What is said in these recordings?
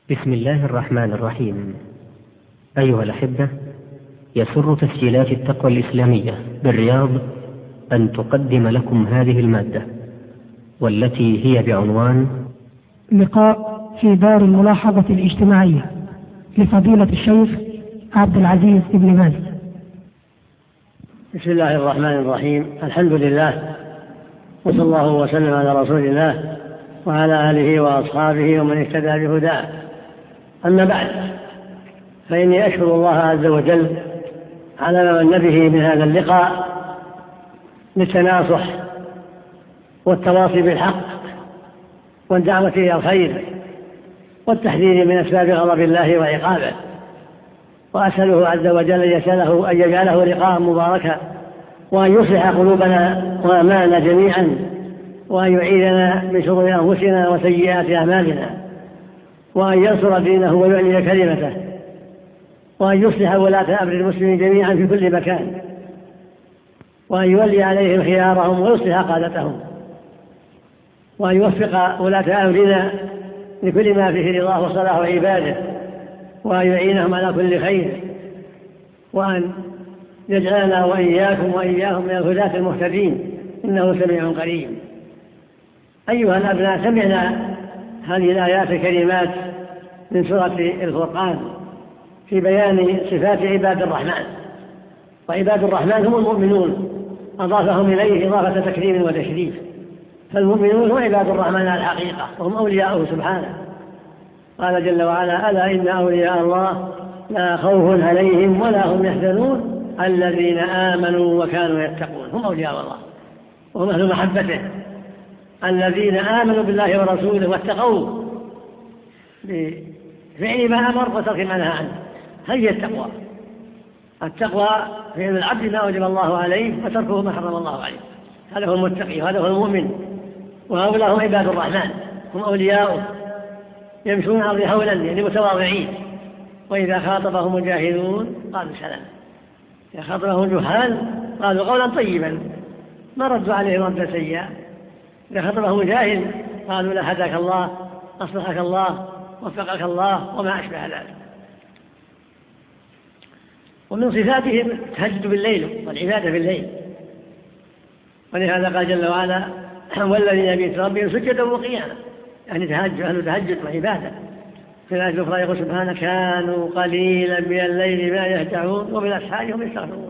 بسم الله الرحمن الرحيم. أيها الأحبة، يسر تسجيلات التقوى الإسلامية بالرياض أن تقدم لكم هذه المادة، والتي هي بعنوان لقاء في دار الملاحظة الاجتماعية لفضيلة الشيخ عبد العزيز بن باز. بسم الله الرحمن الرحيم. الحمد لله، وصلى الله وسلم على رسول الله وعلى آله وأصحابه ومن اهتدى بهداه. أما بعد، فإني أشكر الله عز وجل على ما من به من هذا اللقاء للتناصح والتواصي بالحق والدعوة إلى الخير والتحذير من أسباب غضب الله وعقابه، وأسأله عز وجل أن يجعله لقاء مباركا، وأن يصلح قلوبنا وأعمالنا جميعا، وأن يعيذنا من شرور أنفسنا وسيئات أعمالنا، وأن ينصر دينه ويعلي كلمته، وأن يصلح ولاة أمر المسلمين جميعا في كل مكان، وأن يولي عليهم خيارهم ويصلح قادتهم، وأن يوفق ولاة أمرنا لكل ما فيه رضاه وصلاح عباده، وأن يعينهم على كل خير، وأن يجعلنا وإياكم وإياهم من الهداة المهتدين، إنه سميع قريب. أيها الأبناء، سمعنا هذه الآيات الكريمات من سورة الفرقان في بيان صفات عباد الرحمن، وعباد الرحمن هم المؤمنون، أضافهم إليه إضافة تكريم وتشريف، فالمؤمنون هم عباد الرحمن على الحقيقة، وهم أولياؤه سبحانه. قال جل وعلا: ألا إن أولياء الله لا خوف عليهم ولا هم يحزنون الذين آمنوا وكانوا يتقون. هم أولياء الله وهم أهل محبته، الذين آمنوا بالله ورسوله واتقوا بفعل ما أمر وترك ما نهى عنه. هذه التقوى. التقوى فعل العبد ما أوجب الله عليه وتركه ما حرم الله عليه. هذا هو المتقي وهذا هو المؤمن، وهؤلاء هم عباد الرحمن، هم أولياؤه، يمشون على الأرض هولا، يعني متواضعين، وإذا خاطبهم الجاهلون قالوا سلام، إذا خاطبهم الجهال قالوا قولا طيبا، ما ردوا عليه ردا سيئا. إذا خاطبهم الجاهل قالوا لا هداك الله، أصلحك الله، وفقك الله، وما أشبه ذلك. ومن صفاتهم التهجد بالليل والعبادة بالليل، ولهذا قال جل وعلا: والذين يبيتون ربهم سجدا وقياما، يعني أهل تهجد وعبادة. في الآية الأخرى يقول سبحانه: كانوا قليلا من الليل ما يهجعون وبالأسحار هم يستغفرون.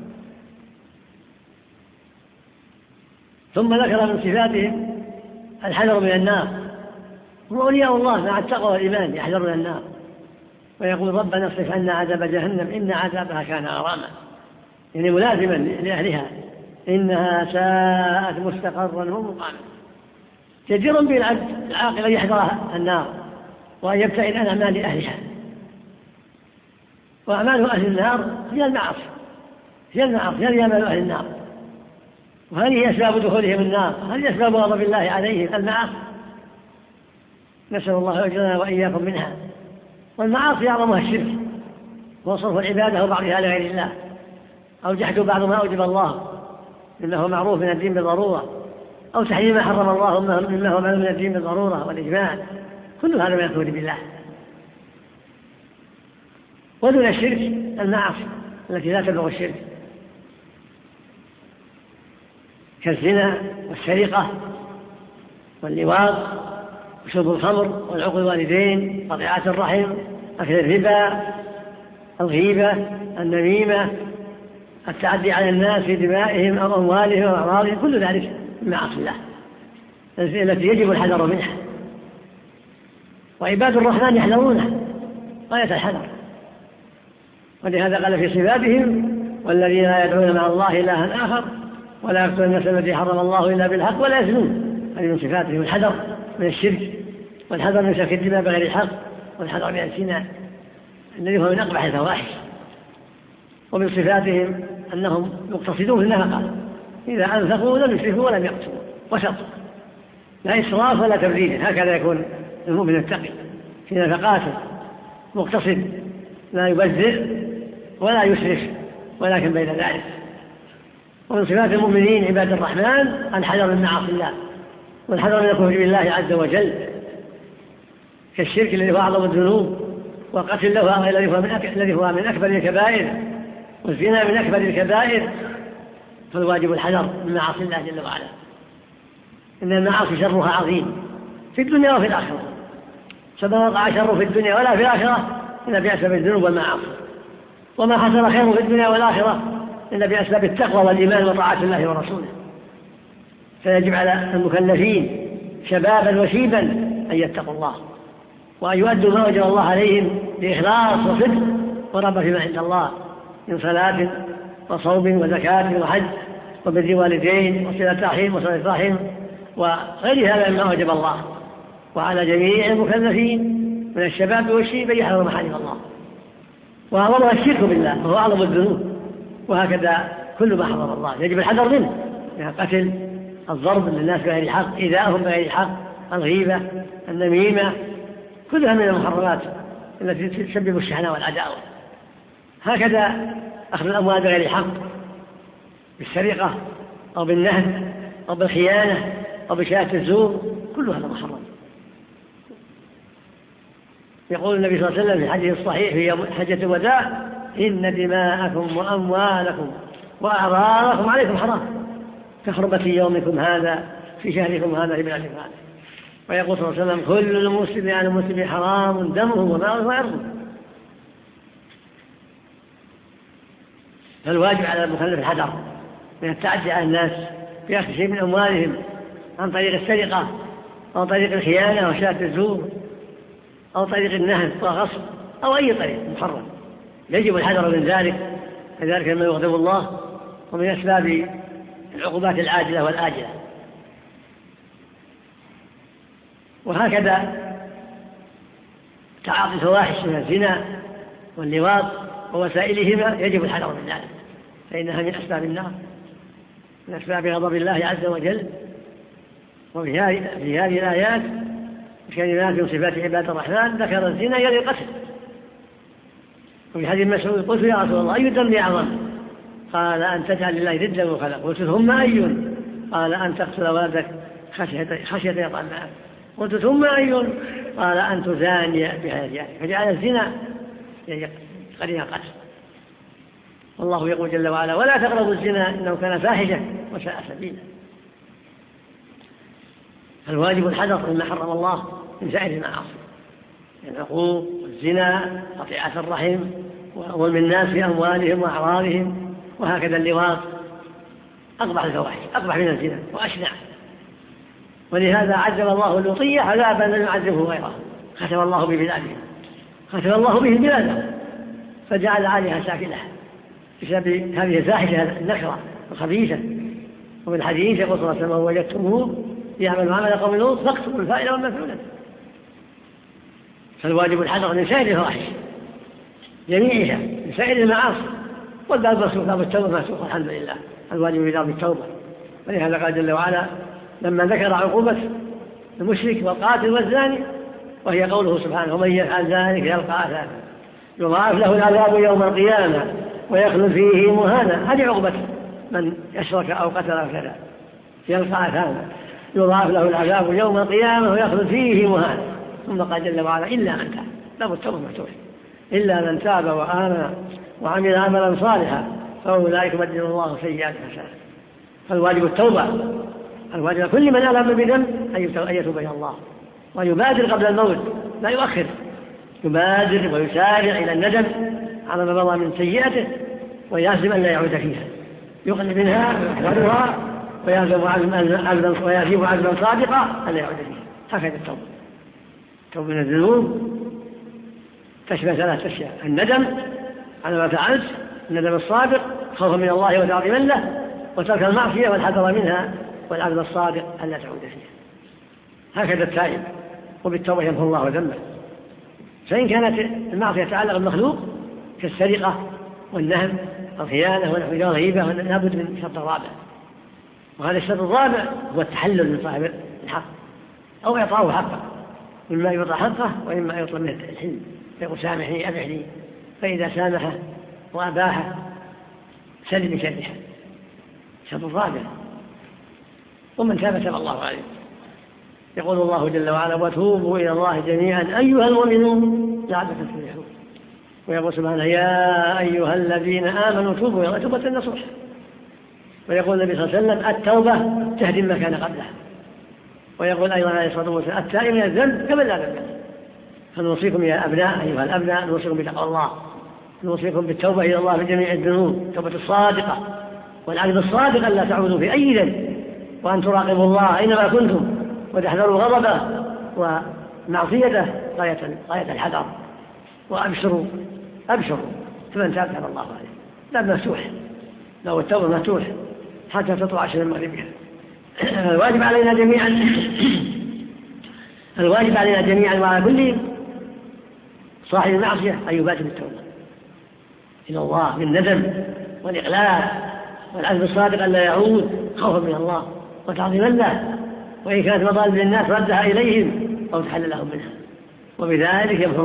ثم ذكر من صفاتهم الحذر من النار، هم أولياء الله مع التقوى والإيمان يحذرون النار، ويقول: ربنا اصرف عنا عذاب جهنم إن عذابها كان غراما، يعني ملازما لأهلها، إنها ساءت مستقرا ومقاما. جدير بالعبد العاقل أن يحذر النار وأن يبتعد عن أعمال أهلها. وأعمال أهل النار هي المعاصي، هي أعمال أهل النار، وهذه أسباب دخولهم النار، هذه أسباب غضب الله عليهم، المعاصي. نسأل الله يجعلنا وإياكم منها. والمعاصي أعظمها الشرك، وصرف العبادة وبعضها لغير الله، أو جحد بعض ما أوجب الله إنه معروف من الدين بالضرورة، أو تحريم ما حرم الله مما هو معلوم من الدين بالضرورة والإجماع. كل هذا من يكون بالله. ودون الشرك المعاصي التي لا تبلغ الشرك، كالزنا والسرقة واللواط وشرب الخمر والعقوق الوالدين، قطيعة الرحم، أكل الربا، الغيبة، النميمة، التعدي على الناس في دمائهم أو أموالهم وأعراضهم. كل ذلك من معاصي الله التي يجب الحذر منها. وعباد الرحمن يحذرونها غاية الحذر، ولهذا قال في صفاتهم: والذين لا يدعون مع الله إلها آخر ولا يقتلون النفس التي حرم الله إلا بالحق ولا يزنون. هذه من صفاتهم الحذر من الشرك، والحذر من سفك الدماء بغير الحق، والحذر من الزنا الذي هو من أقبح الفواحش. ومن صفاتهم أنهم مقتصدون في النفقة، إذا أنفقوا لم يسرفوا ولم يقتلوا، وسط، لا إسراف ولا تبذير. هكذا يكون المؤمن التقي في نفقاته، مقتصد، لا يبذر ولا يسرف، ولكن بين ذلك. ومن صفات المؤمنين عباد الرحمن الحذر من معاصي الله، والحذر من الكفر بالله عز وجل، كالشرك الذي هو أعظم الذنوب، والقتل له الذي هو من أكبر الكبائر، والزنا من أكبر الكبائر، فالواجب الحذر من معاصي الله جل وعلا. إن المعاصي شرها عظيم في الدنيا وفي الآخرة، فما وقع شر في الدنيا ولا في الآخرة إلا بأسباب الذنوب والمعاصي، وما حصل خير في الدنيا والآخرة إلا بأسباب التقوى والإيمان وطاعة الله ورسوله. فيجب على المكلفين شبابا وشيبا أن يتقوا الله وأن يؤدوا ما وجب الله عليهم بإخلاص وصدق ورغبة فيما عند الله من صلاة وصوم وزكاة وحج وبر والدين وصلة رحم وصلة رحم وغير هذا مما وجب الله. وعلى جميع المكلفين من الشباب والشيب أن يحذروا محارم الله، وأعظمها الشرك بالله وهو أعظم الذنوب، وهكذا كل ما حرم الله يجب الحذر منه، من القتل، الضرب للناس بغير الحق، إيذاءهم بغير الحق، الغيبة، النميمة، كلها من المحرمات التي تسبب الشحناء والعداوة. هكذا أخذ الأموال بغير الحق بالسرقة أو بالنهب أو بالخيانة أو بشهادة الزور، كل هذا محرم. يقول النبي صلى الله عليه وسلم في الحديث الصحيح في حجة الوداع: إن دماءكم وأموالكم وأعراضكم عليكم حرام كحرمة يومكم هذا في شهركم هذا في بلادكم هذا. ويقول صلى الله عليه وسلم: كل المسلم على المسلم حرام دمه وماله وعرضه. فالواجب على المكلف الحذر من التعدي على الناس بأخذ شيء من أموالهم عن طريق السرقة أو طريق الخيانة وشهادة الزور أو طريق النهب والغصب أو أي طريق محرم. يجب الحذر من ذلك، كذلك مما يغضب الله ومن أسباب العقوبات العاجلة والآجلة. وهكذا تعاطي الفواحش من الزنا واللواط ووسائلهما يجب الحذر من ذلك، فإنها من أسباب النار، من أسباب غضب الله عز وجل. وفي هذه الآيات كلمات من صفات عباد الرحمن ذكر الزنا يلي القتل. وفي حديث مسعود: قلت يا رسول الله أي الذنب أعظم؟ قال: أن تجعل لله ندا وخلق. قلت: ثم أي؟ قال: أن تقتل ولدك خشية يطعم معك. قلت: ثم أي؟ قال: أن تزاني بحياتك. فجعل الزنا قرين القتل. والله يقول جل وعلا: ولا تقربوا الزنا إنه كان فاحشة وساء سبيلا. فالواجب الحذر مما حرم الله من سائر المعاصي، العقوق والزنا، قطيعة الرحم، وظلم الناس في أموالهم وأعراضهم، وهكذا اللواط، أقبح الفواحش، أقبح من الزنا وأشنع. ولهذا عذب الله اللوطية عذابا لم يعذبه غيره، ختم الله به بلادهم، ختم الله به بلاده، فجعل عليها ساكنها بسبب هذه الفاحشة النكرة الخبيثة. وفي الحديث يقول صلى الله عليه وسلم: وجدتموه يعمل عمل قوم لوط فاقتلوا الفاعل والمفعول. فالواجب الحذر من سائر الفواحش جميعها، من سائر المعاصي، والباب مسروق، باب التوبة مسروق الحمد لله، الواجب بباب التوبة. ولهذا قال جل وعلا لما ذكر عقوبة المشرك والقاتل والزاني، وهي قوله سبحانه: ومن يفعل ذلك يلقى أثاما يضاعف له العذاب يوم القيامة ويخلد فيه مهانا. هذه عقوبة من يشرك أو قتل أو كذا، يلقى أثاما يضاعف له العذاب يوم القيامة ويخلد فيه مهانا. ثم قال جل وعلا: إلا من تاب، باب التوبة مفتوح، إلا من تاب وآمن وعمل عملا صالحا فأولئك يبدل الله سيئات حسنات. فالواجب التوبة، الواجب كل من ألم بذنب أن يتوب إلى الله ويبادر قبل الموت، لا يؤخر، يبادر ويسارع إلى الندم على ما مضى من سيئته، ويعزم أن لا يعود فيها، يقل منها ويحذرها، ويعزم عزما صادقا أن لا يعود فيها. هكذا التوبة. التوبة من الذنوب تشمل ثلاث أشياء: الندم على ما فعلت، الندم الصادق خوفا من الله وتعظيما له، وترك المعصية والحذر منها، والعزم الصادق أن لا تعود فيها. هكذا التائب، وبالتوبة يمحو الله ذنبه. فإن كانت المعصية تتعلق بالمخلوق كالسرقة والنهب والخيانة والغيبة لابد من شرط رابع، وهذا الشرط الرابع هو التحلل من صاحب الحق أو إعطاؤه حقه، إما يعطى حقه وإما يطلب منه الحلم، فيقول: سامحني أبحني، فإذا سامحه وأباحه سلم شرها. الشرط الرابع: ومن تاب تاب الله عليه. يقول الله جل وعلا وتوبوا إلى الله جميعا أيها المؤمنون لعلكم تفلحون. ويقول سبحانه يا أيها الذين آمنوا توبوا إلى الله توبة نصوح. ويقول النبي صلى الله عليه وسلم التوبة تهدم ما كان قبلها. ويقول أيضا عليه الصلاة والسلام التائب من الذنب كمن لا ذنب. فنوصيكم يا أبناء أيها الأبناء نوصيكم بتقوى الله، نوصيكم بالتوبة إلى الله في جميع الذنوب، التوبة الصادقة والعزم الصادق ألا تعودوا في أي ذنب، وأن تراقبوا الله أينما كنتم وتحذروا غضبه ومعصيته غاية الحذر. وأبشروا فمن تاب تاب الله عليه. باب مفتوح، لو التوبة مفتوح حتى تطلع الشمس المغربية. الواجب علينا جميعا وعلى كل صاحب المعصية أن يبادر بالتوبة إلى الله بالندم والإقلاع والعزم الصادق ألا يعود خوفا من الله وتعظيما له، وإن كانت مطالب للناس ردها إليهم أو تحل لهم منها، وبذلك يمحو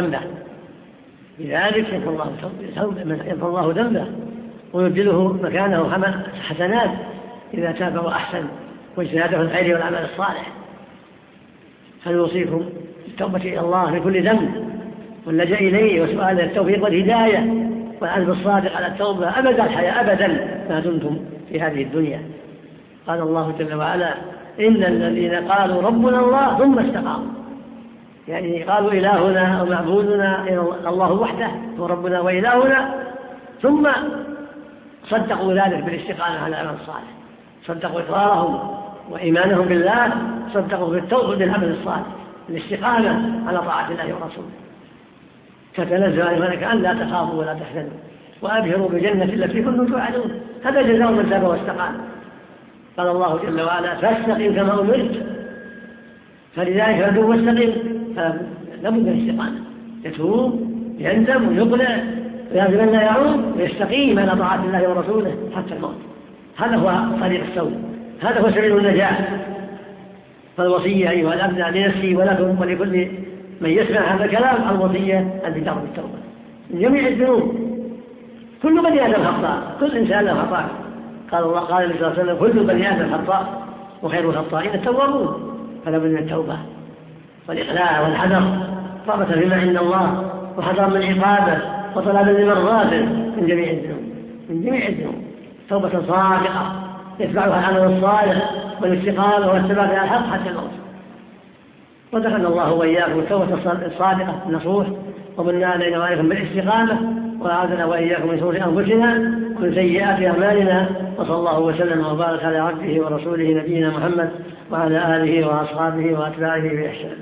الله ذنبه ويبدله مكانه حسنات إذا تاب وأحسن واجتهاده في الخير والعمل الصالح. فنوصيكم بالتوبة إلى الله من كل ذنب واللجأ إليه وسؤال التوفيق والهداية والعزم الصادق على التوبة أبد الحياة أبدا ما دمتم في هذه الدنيا. قال الله جل وعلا إن الذين قالوا ربنا الله ثم استقاموا، يعني قالوا إلهنا ومعبودنا الله وحده هو ربنا وإلهنا، ثم صدقوا ذلك بالاستقامة على العمل الصالح، صدقوا إقرارهم وإيمانهم بالله، صدقوا بالتوبة بالعمل الصالح، الاستقامة على طاعة الله ورسوله. تتنزل الملائكة أن لا تخافوا ولا تحزنوا وأبشروا بالجنة التي كنتم توعدون، هذا جزاء من تاب واستقام. قال الله جل وعلا فاستقم كما أمرت، فلذلك فدوا واستقم، فلابد من الاستقامة، يتوب يندم ويقلع ويجب أن لا يعود ويستقيم على طاعة الله ورسوله حتى الموت. هذا هو طريق السوء، هذا هو سبيل النجاة. فالوصية أيها الأبناء لنفسي ولكم ولكل من يسمع هذا الكلام الوصية أن تدعوا بالتوبة من جميع الذنوب. كل بني آدم خطاء، كل إنسان له خطاء. قال النبي صلى الله عليه وسلم كل بني آدم خطاء وخير الخطائين التوابون. فلا بد من التوبة والإقلاع والحذر، رغبة فيما عند الله وحذر من عقابه وطلبا لمرضاته من جميع الذنوب. توبة صادقة يتبعها العمل الصالح والاستقامة والثبات على الحق حتى الموت. ودخلنا الله وإياكم التوبة الصادقة النصوح، ومنا علينا وعليكم بالاستقامة، وأعاذنا وإياكم من شرور أنفسنا ومن سيئات أعمالنا. وصلى الله وسلم وبارك على عبده ورسوله نبينا محمد وعلى آله وأصحابه وأتباعه بإحسان.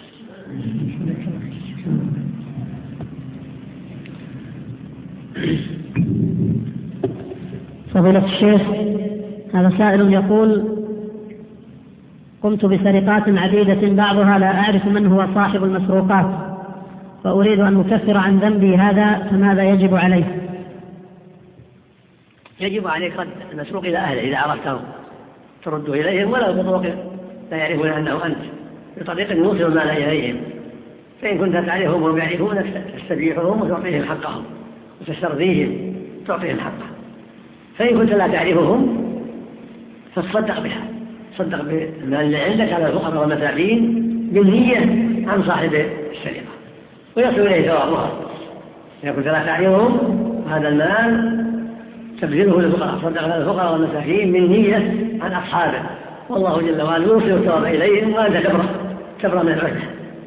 فضيلة الشيخ، هذا سائل يقول قمت بسرقات عديدة بعضها لا أعرف من هو صاحب المسروقات، فأريد أن أكفر عن ذنبي هذا، فماذا يجب عليه؟ يجب عليك رد المسروق إلى أهله إذا عرفته ترده إليهم، ولو بطرق لا يعرفون أنه أنت، بطريقة يوصل المال إليهم. فإن كنت تعرفهم وهم يعرفونك تستبيحهم وتعطيهم حقهم وتسترضيهم تعطيهم حقهم. فإن كنت لا تعرفهم فتصدق بها، صدق بالمال اللي عندك على الفقراء والمساكين بالنية عن صاحب السرقة ويصل إليه ثوابها. إذا كنت لا تعرفهم هذا المال تبذله للفقراء، صدق على الفقراء والمساكين من نية عن أصحابه، والله جل وعلا يوصل الثواب إليهم وأنت كبر من العهد.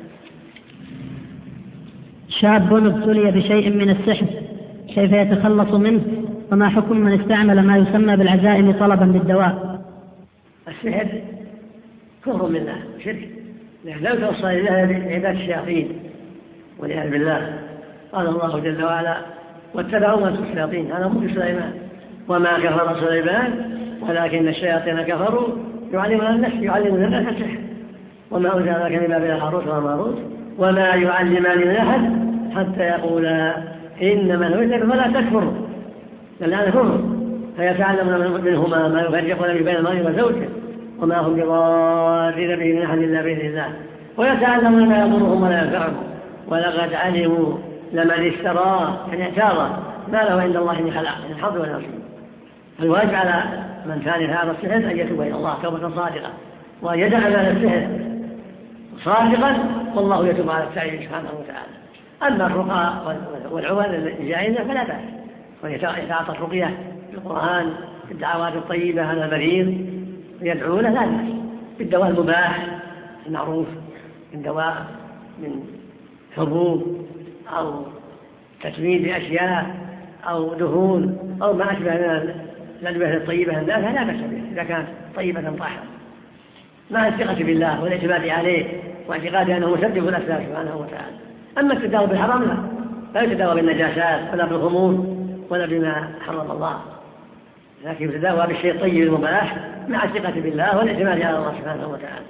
شاب ابتلي بشيء من السحر، كيف يتخلص منه؟ وما حكم من استعمل ما يسمى بالعزائم طلبا للدواء؟ السحر كفر بالله شرك، لا توصل إلى عباد الشياطين والعياذ بالله. قال الله جل وعلا واتبعوا ما تتلو الشياطين على ملك سليمان وما كفر سليمان ولكن الشياطين كفروا يعلمون الناس السحر وما أنزل على بابل هاروت وماروت وما يعلمان من أحد حتى يقولا إنما نريد فلا تكفر، لأن كفر، فيتعلمون منهما ما يفرقون بين المرء وزوجه وما هم بضارين به من أحد إلا بإذن الله، ويتعلمون ما يضرهم ولا ينفعهم ولقد علموا لمن اشتراه يعني اعتاضه ما له عند الله من خلاق من الحظ والنصيب. الواجب على من كان هذا السحر أن يتوب إلى الله توبة صادقة وأن يدع مال السحر صادقا والله يتوب على التائب سبحانه وتعالى. أما الرقى والعوذ الجائزة فلا بأس، ويتعاطى الرقية بالقرآن بالدعوات الطيبة على المريض ويدعو له لا بأس، بالدواء المباح المعروف من دواء من حبوب أو تسميد بأشياء أو دهون أو ما أشبه من الأدوية الطيبة النافعة لا بأس به إذا كانت طيبة طاهرة، مع الثقة بالله والاعتماد عليه واعتقاد أنه مسبب الأسباب سبحانه وتعالى. أما التداوي بالحرام لا يتداوى بالنجاسات ولا بالخمور ولا بما حرم الله، لكن يتداوى بالشيء الطيب المباح مع الثقة بالله والاعتماد على الله سبحانه وتعالى.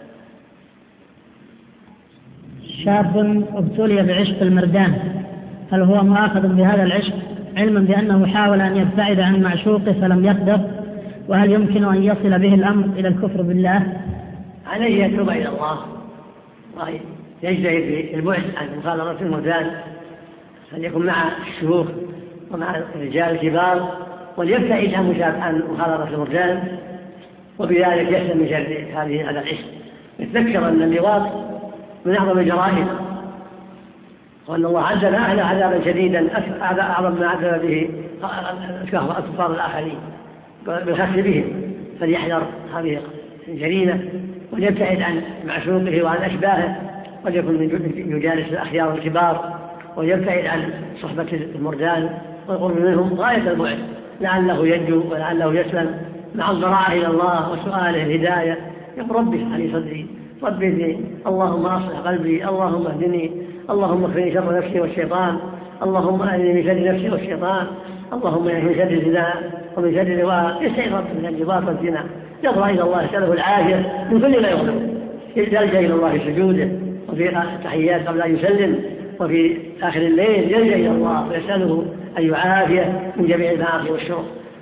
شاب ابتلي بعشق المردان، هل هو مؤاخذ بهذا العشق علما بأنه حاول أن يبتعد عن معشوقه فلم يقدر؟ وهل يمكن أن يصل به الأمر إلى الكفر بالله؟ عليه يتوب إلى الله ويجتهد في البعد عن مخالطة المردان، فليكن مع الشيوخ ومع الرجال الكبار وليبتعد عن مخالطة المردان، وبذلك يسلم من شر هذا العشق. يتذكر أن اللواط من أعظم الجرائم، وأن الله عذب أهله عذابا شديدا أعظم ما عذب به الكفار الآخرين بالخس بهم، فليحذر هذه الجريمة وليبتعد عن معشوقه وعن أشباهه، وليكن يجالس الأخيار الكبار ويبتعد عن صحبة المردان والقرب منهم غاية البعد لعله ينجو ولعله يسلم، مع الضراعة إلى الله وسؤاله الهداية. يقول ربي علي صدري، ربي اللهم أصلح قلبي، اللهم اهدني، اللهم اكفني شر نفسي والشيطان، اللهم أهدني من شر نفسي والشيطان، اللهم من شر الزنا ومن شر الرواء. يستعيذ ربه من الجبار والزنا، يضرع إلى الله يسأله العافية من كل ما يغلب، يلجأ إلى الله في سجوده وفي التحيات قبل أن يسلم وفي آخر الليل يلجأ إلى الله ويسأله أن يعافيه من جميع المعاصي والشرور.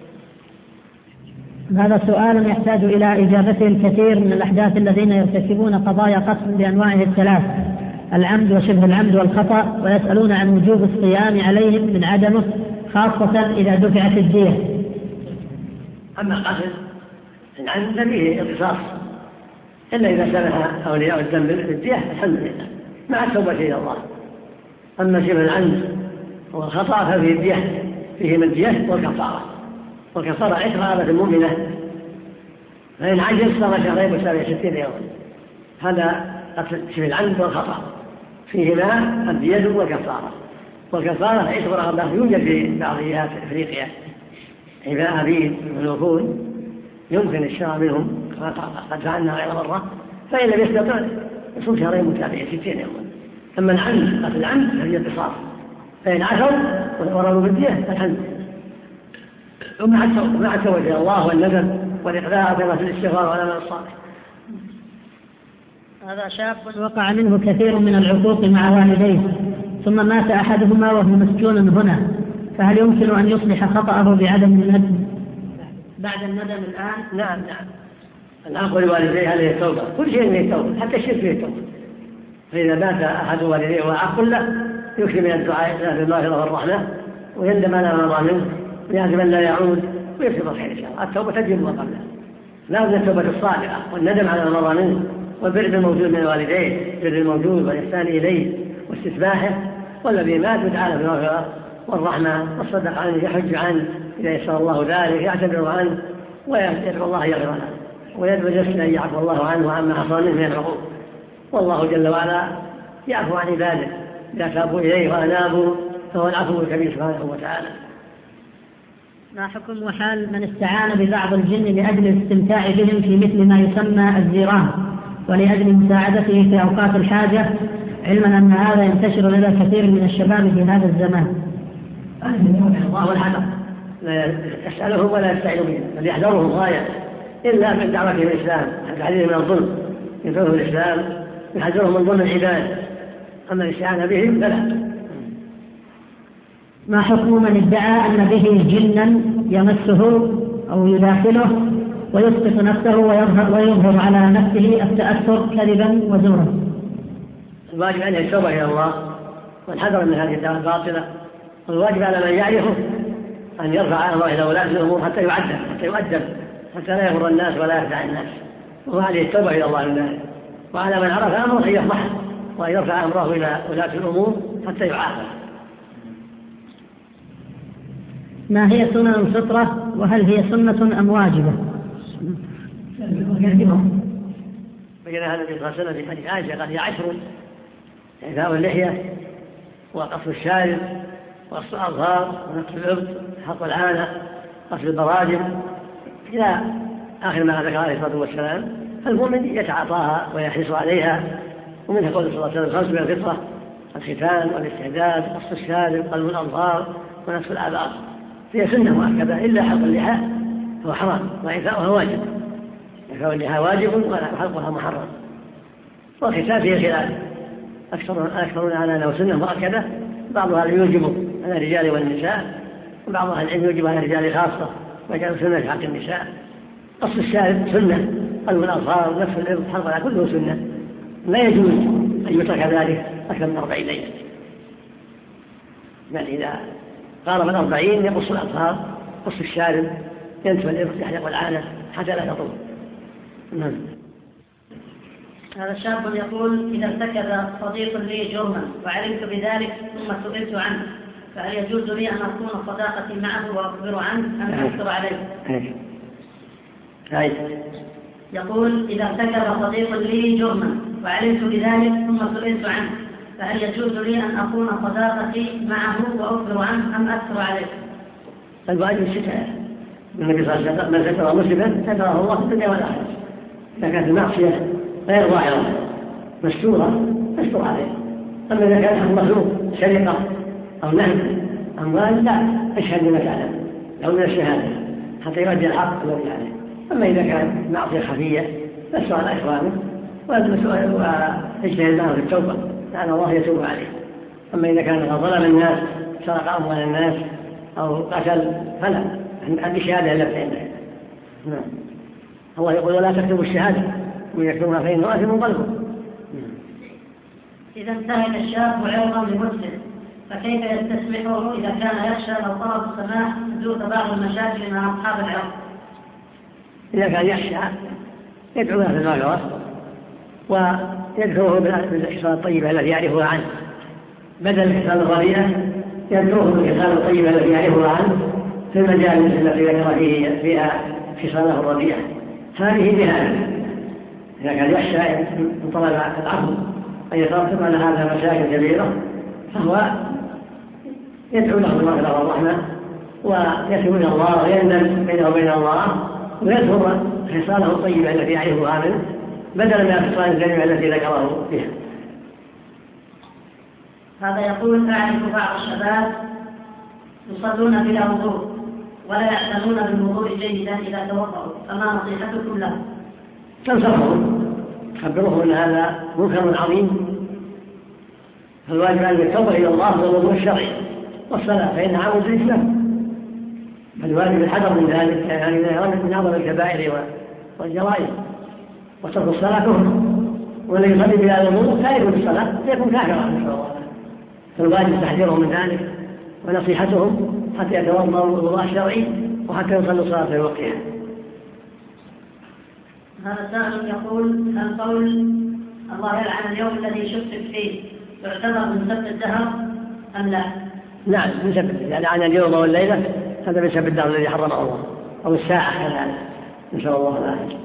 هذا سؤال يحتاج إلى إجابته الكثير من الأحداث الذين يرتكبون قضايا قتل بأنواعه الثلاث: العمد وشبه العمد والخطأ، ويسألون عن وجوب الصيام عليهم من عدمه خاصة إذا دفعت الدية. أما قتل العمد فيه القصاص إلا إذا سمح أولياء الذنب بالدية الحمد لله مع التوبة إلى الله. أما شبه العمد والخطأ ففيه الدية، فيه من الدية والكفارة عتق رقبة مؤمنة، فإن عجز صار شهرين وسبع 60 يوما. هذا قتل شبه العمد والخطأ فيهما الدية والكفارة عتق رقبة. يوجد في بعض جهات إفريقيا عباء عبيد ملوكون يمكن الشراء منهم قد فعلنا غير مرة، فإن لم يستطع يصوم شهرين متابعين 60 يوما. أما العمد قتل العمد فهي القصاص، فإن عثروا ورموا بالدية الحمد مع التوبة إلى الله والندم والإقلاع كما في الاستغفار والعمل الصالح. هذا شاب وقع منه كثير من العقوق مع والديه ثم مات أحدهما وهو مسجون هنا، فهل يمكن أن يصلح خطأه بعدم الندم بعد الندم الآن؟ نعم العقل لوالديه هذه التوبة، كل شيء من التوبة حتى الشرك فيه التوبة. فإذا مات أحد والديه وعقل له يكفي من الدعاء له بالمغفرة والرحمة ويندم على ما مضى منه ويعزم أن لا يعود ويكتب الخير إن شاء الله. التوبة تجب ما قبلها، لازم التوبة الصادقة والندم على ما مضى منه والبر بالموجود من والديه، بر الموجود والإحسان إليه واستسماحه، والذي مات يدعى بالمغفرة والرحمة والصدق عنه يحج عنه إذا يسر الله ذلك، يعتبر عنه ويدعو الله يغفر له ويدعو نفسه أن يعفو الله عنه وعما حصل منه من العقوق. والله جل وعلا يعفو عن عباده إذا تابوا إليه وأنابوا، فهو العفو الكبير سبحانه وتعالى. ما حكم وحال من استعان ببعض الجن لأجل الاستمتاع بهم في مثل ما يسمى الزيران ولأجل مساعدته في أوقات الحاجة، علما أن هذا ينتشر لدى كثير من الشباب في هذا الزمان؟ الله والحذر، لا يسألهم ولا يستعين بهم، بل يحذرهم غاية إلا من دعوتهم الإسلام، تحذيرهم من الظلم ينفذهم الإسلام، يحذرهم من ظلم العباد. أما الاستعانة بهم فلا. ما حكم من ادعى أن به جنا يمسه أو يداخله ويسقط نفسه ويظهر على نفسه التأثر كذبا وزورا؟ الواجب عليه التوبة إلى الله والحذر من هذه الدعوة الباطلة، والواجب على من يعرفه أن يرفع الله إلى ولاة الأمور حتى يؤدب حتى لا يغر الناس ولا يخدع الناس، وهذه التوبة إلى الله من ذلك. وعلى من عرف أمره أن يفضحه وأن يرفع أمره إلى ولاة الأمور حتى يعاقب. ما هي سنن الفطرة وهل هي سنة أم واجبة؟ بين هذا النبي صلى الله عليه وسلم في حديث عائشة قال هي 10: إعفاء اللحية وقص الشارب وقص الأظفار ونقص الإبط حق العانة قص البراجم إلى آخر ما ذكر عليه الصلاة والسلام. فالمؤمن يتعاطاها ويحرص عليها. ومنها قول صلى الله عليه وسلم 5 من الفطرة: الختان والاستعداد قص الشارب قلم الأظفار ونقص الآبار. فهي سنة مؤكدة إلا حلق اللحى هو حرام وإعفاؤها واجب. إعفاء اللحى واجب وحلقها محرم. والختان فيه خلاف، أكثرون على أنه سنة مؤكدة، بعضها يوجب على الرجال والنساء وبعضها العلم يوجب على الرجال خاصة وجعل سنة في حق النساء. قص الشارب سنة، قلم الأظفار نفس الإبط حلقها كله سنة، لا يجوز أن يترك ذلك أكثر من 40 ليلة، بل إذا قارب 40 يقص الأظفار قص الشارب ينتف الإبط يحلق العانة حتى لا تطول. هذا شاب يقول: إذا ارتكب صديق لي جرما وعلمت بذلك ثم سئلت عنه فهل يجوز لي أن أكون صداقتي معه وأخبر عنه أم أكثر عليه؟ يقول: إذا ارتكب صديق لي جرما وعلمت بذلك ثم سئلت عنه فهل يجوز لي أن أكون صداقتي معه وأخبر عنه أم أكثر عليه؟ الواجب الستر. النبي صلى الله عليه وسلم: من ستر مسلما ستره الله في الدنيا والآخرة. إذا كانت المعصية غير ظاهرة مستورة مستور عليه. أما إذا كان مخلوق سرقة أو نهب أموال لا اشهد بما تعلم أو من الشهادة حتى يرجع الحق الذي عليه. أما إذا كان معصية خفية فاسأل على إخوانه واجتهد معه في التوبة لعل الله يتوب عليه. أما إذا كان ظلم الناس سرق أموال الناس أو قتل فلا عندي شهادة إلا بعنده. الله يقول: ولا تكتبوا الشهادة ومن يكتبها فإنه آثم قلبه. إذا انتهك الشاب عرضا لمسلم فكيف يستسمحه إذا كان يخشى لو طلب السماح حدوث بعض المشاكل مع أصحاب العرض؟ إذا كان يخشى يدعو له بالمغفرة ويدعوه بالإحسان الطيبة التي يعرفها عنه، بدل الإحسان الرديئة يدعوه بالإحسان الطيبة التي يعرفها عنه في المجالس التي ذكر فيها خصاله الرديئة. هذه بهذا. إذا كان يخشى من طلب العفو أن يترتب على هذا مشاكل كبيرة فهو يدعو له المغفرة والرحمة ويتوب إلى الله ويندم بينه وبين الله ويذكر خصاله الطيبة التي يعرفها منه بدلا من الخصال الكريمة التي ذكره فيها. هذا يقول: أعرف بعض الشباب يصلون بلا وضوء ولا يعتنون بالوضوء جيدا إذا توضأوا، فما نصيحتكم له؟ تنصحهم خبروهم أن هذا منكر عظيم، فالواجب أن يتوب إلى الله بالوضوء الشرعي والصلاة فإنها عمود الإسلام. فالواجب الحذر من ذلك، يعني من أعظم الكبائر والجرائم. وترك الصلاة كفر، والذي يصلي بلا وضوء تارك الصلاة يكون كافرا نسأل الله. فالواجب تحذيرهم من ذلك ونصيحتهم حتى يتوضأوا الوضوء الشرعي وحتى يصلوا الصلاة في وقتها. هذا سائل يقول: هل قول الله يلعن اليوم الذي شفت فيه يعتبر من سب الدهر أم لا؟ نعم من سب، يعني لعن اليوم والليلة هذا من سب الدهر الذي حرمه الله أو الساعة كذلك نسأل الله العافية.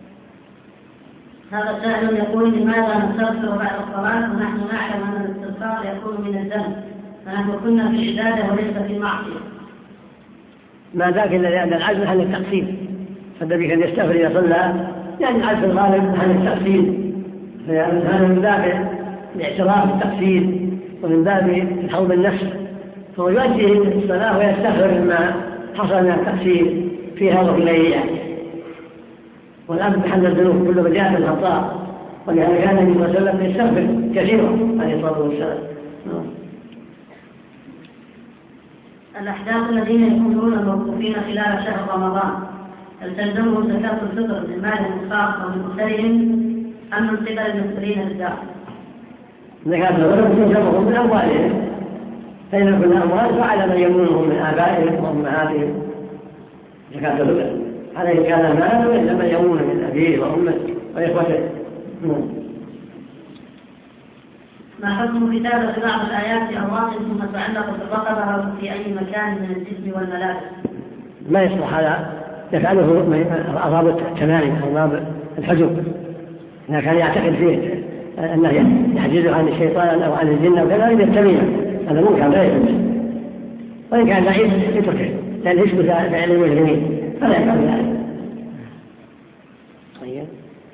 هذا سائل يقول: لماذا نستغفر بعد الصلاة ونحن نعلم أن الاستغفار يكون من الذنب فنحن كنا في عبادة وليس في معصية؟ ما ذاك إلا لأن العجز عن التقصير، فالنبي كان يستغفر إذا صلى، يعني العجز الغالب عن التقصير، هذا من باب الاعتراف بالتقصير ومن باب حوض النفس، فهو يؤدي الصلاة ويستغفر مما حصل من التقصير فيها وفي غيرها. والأب بحل الذنوب كل بداية الخطأ، ولهذا كان النبي صلى الله عليه وسلم يستغفر كثيرا عليه الصلاة والسلام. الأحداث الذين يكونون موقوفين خلال شهر رمضان هل تلزمهم زكاة الفطر من مالهم الخاص أو من أسرهم أم من قبل المسؤولين بالدار؟ زكاة الفطر تلزمهم من أموالهم، فإن كل أموال فعلى من يمونهم من آبائهم وأمهاتهم زكاة الفطر، عليه كان مال وإلا من يمون من أبيه وأمه وإخوته. ما حكم كتابة بعض الآيات في أوراق ثم تعلق في الرقبة أو في أي مكان من الجسم والملابس؟ ما يصلح هذا، يفعله أرباب التمائم أو أرباب الحجب، إذا كان يعتقد فيه أنه يحجزه عن الشيطان أو عن الجن أو كذا يتبين، هذا منكر لا يجوز. وإن كان ضعيف يتركه لأن يشبه بعلم المجرمين فلا يفعل ذلك. طيب.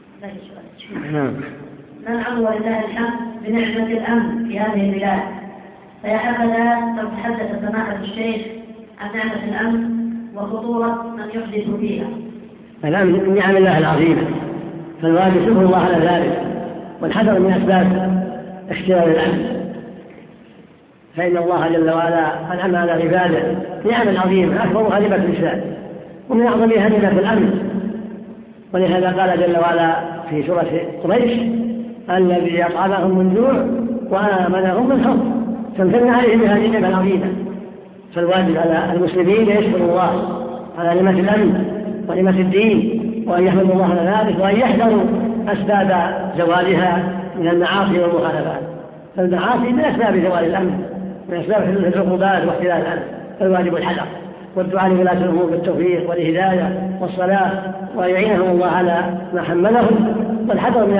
ننعم ولله الحمد بنعمة الأمن في هذه البلاد، فيا حبذا لو تحدث سماحة الشيخ عن نعمة الأمن وخطورة من يحدث فيها. الأمن من نعم الله العظيمة، فالواجب شكر الله على ذلك والحذر من أسباب اختلال الأمن، فإن الله جل وعلا أنعم على عباده نعم عظيمة أكبرها نعمة الإسلام، ومن أعظمها نعمة الأمن. ولهذا قال جل وعلا في سورة قريش: الذي أطعمهم من جوع وآمنهم من خوف، فامتن عليهم بهذه النعمة العظيمة. فالواجب على المسلمين يشكر الله على نعمة الأمن ونعمة الدين، وأن يحمدوا الله على ذلك، وأن يحذروا أسباب زوالها من المعاصي والمخالفات. فالمعاصي من أسباب زوال الأمن، من أسباب حدوث العقوبات واختلال الأمن، فالواجب الحذر والدعاء لولاة الأمور بالتوفيق والهداية والصلاة، وأن يعينهم الله على ما حملهم، والحذر من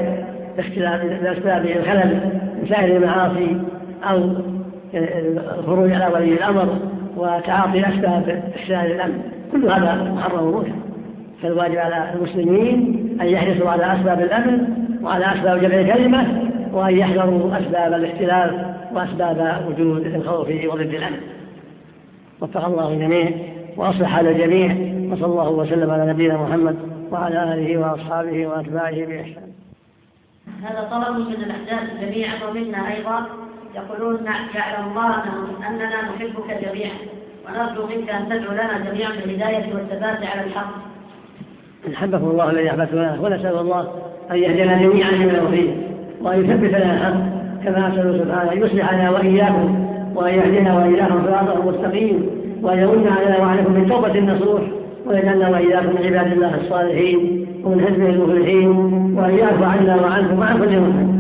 أسباب الخلل من سائر المعاصي أو الخروج على ولي الأمر وتعاطي أسباب إفساد الأمن، كل هذا محرم منكر. فالواجب على المسلمين أن يحرصوا على أسباب الأمن وعلى أسباب جمع الكلمة، وأن يحذروا أسباب الاختلاف وأسباب وجود الخوف وضد الأمن. وفق الله الجميع وأصلح على الجميع، وصلى الله وسلم على نبينا محمد وعلى آله وأصحابه وأتباعه بإحسان. هذا طلب من الأحداث جميعا ومنا أيضا، يقولون: يعلم الله أننا نحبك جميعا ونرجو منك أن تدعو لنا جميعا بالهداية والثبات على الحق. حبكم الله الذي أحببتنا، ونسأل الله أن يهدينا جميعا لما يرضيه، وأن يثبت لنا الحق، كما أسأل سبحانه أن يصلحنا وإياكم، وأن يهدينا وإياكم صراطا مستقيم، وأن يمن علينا وعليكم بالتوبة النصوح، ويجعلنا وإياكم من عباد الله الصالحين ومن حزبه المفلحين، وأن يعفو عنا وعنكم وعن كل مسلم.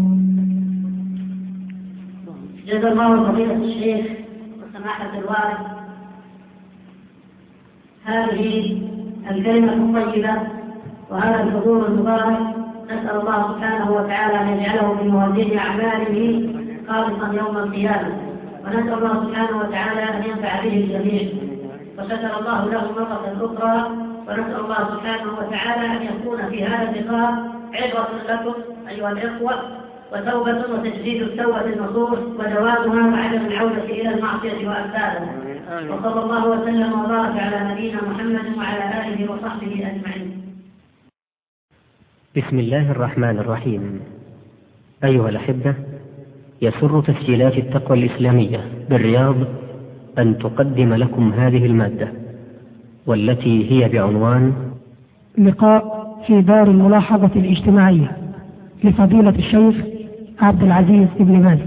جزا الله فضيلة الشيخ وسماحة الوالد هذه الكلمة الطيبة وهذا الحضور المبارك، نسأل الله سبحانه وتعالى أن يجعله من موازين أعماله خالصا يوم القيامة، ونسأل الله سبحانه وتعالى أن ينفع به الجميع. وشكر الله له مرة أخرى، ونسأل الله سبحانه وتعالى أن يكون في هذا اللقاء عبرة لكم أيها الإخوة، وتوبة وتجديد التوبة النصوح ودوامها وعدم العودة إلى المعصية وأمثالها. وصلى الله وسلم وبارك على نبينا محمد وعلى آله وصحبه أجمعين. بسم الله الرحمن الرحيم. أيها الأحبة، يسر تسجيلات التقوى الإسلامية بالرياض أن تقدم لكم هذه المادة، والتي هي بعنوان لقاء في دار الملاحظة الاجتماعية لفضيلة الشيخ عبد العزيز بن باز.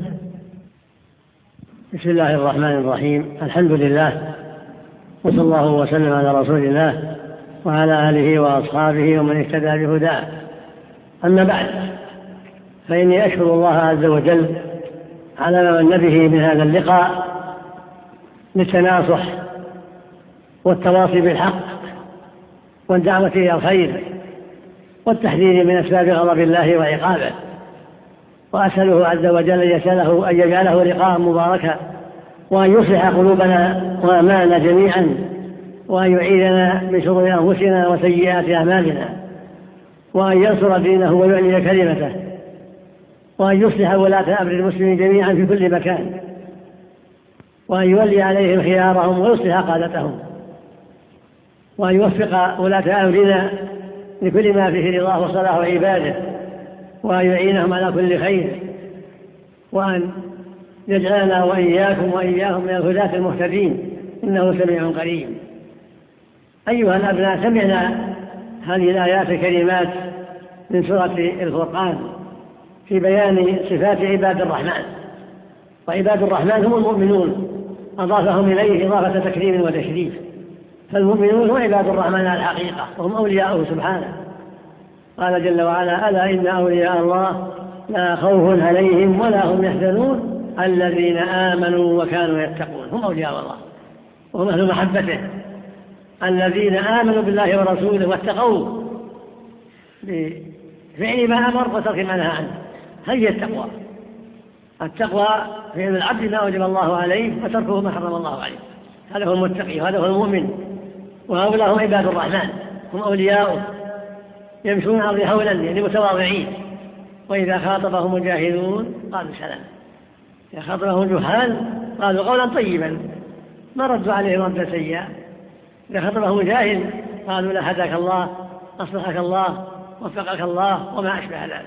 بسم الله الرحمن الرحيم. الحمد لله، وصلى الله وسلم على رسول الله وعلى آله وأصحابه ومن اهتدى بهداه. أما بعد، فإني أشكر الله عز وجل على ما من به من هذا اللقاء للتناصح والتواصي بالحق والدعوة إلى الخير والتحذير من أسباب غضب الله وعقابه. وأسأله عز وجل أن يجعله لقاء مباركا، وأن يصلح قلوبنا وأعمالنا جميعا، وأن يعيذنا من شرور أنفسنا وسيئات أعمالنا، وأن ينصر دينه ويعلي كلمته، وأن يصلح ولاة أمر المسلمين جميعا في كل مكان، وأن يولي عليهم خيارهم ويصلح قادتهم، وأن يوفق ولاة أمرنا لكل ما فيه رضاه وصلاح عباده، وأن يعينهم على كل خير، وأن يجعلنا وإياكم وإياهم من الهداة المهتدين، إنه سميع قريب. أيها الأبناء، سمعنا هذه الآيات الكريمات من سورة الفرقان في بيان صفات عباد الرحمن، وعباد الرحمن هم المؤمنون، أضافهم إليه إضافة تكريم وتشريف. فالمؤمنون هم عباد الرحمن على الحقيقة، وهم أولياؤه سبحانه. قال جل وعلا: ألا إن أولياء الله لا خوف عليهم ولا هم يحزنون الذين آمنوا وكانوا يتقون هم أولياء الله وهم أهل محبته الذين آمنوا بالله ورسوله واتقوا بفعل ما أمر وترك ما نهى عنه. هذه التقوى. التقوى فعل العبد ما أوجب الله عليه وتركه ما حرم الله عليه. هذا هو المتقي وهذا هو المؤمن وهؤلاء هم عباد الرحمن هم أولياؤه يمشون على الأرض هولا يعني متواضعين وإذا خاطبهم الجاهلون قالوا سلام إذا خاطبهم الجهال قالوا قولا طيبا ما ردوا عليه ردا سيئا إذا خاطبهم الجاهل قالوا لا هداك الله أصلحك الله وفقك الله وما أشبه ذلك.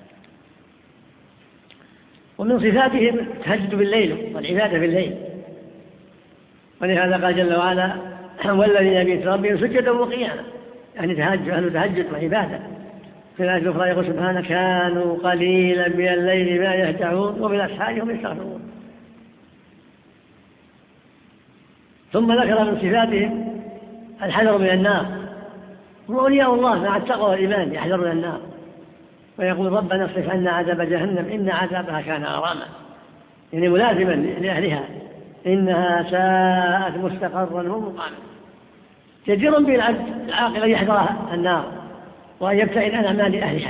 ومن صفاتهم التهجد بالليل والعبادة بالليل ولهذا قال جل وعلا والذين يبيتون ربهم سجدا وقياما يعني أهل تهجد وعبادة. في الآية الأخرى يقول سبحانه كانوا قليلا من الليل ما يهجعون وبالأسحار هم يستغفرون. ثم ذكر من صفاتهم الحذر من النار هم أولياء الله مع التقوى والإيمان يحذرون النار ويقول ربنا اصرف عنا عذاب جهنم إن عذابها كان غراما يعني ملازما لأهلها إنها ساءت مستقرا ومقاما. جدير بالعبد العاقل أن يحذر النار وأن يبتعد عن أعمال أهلها.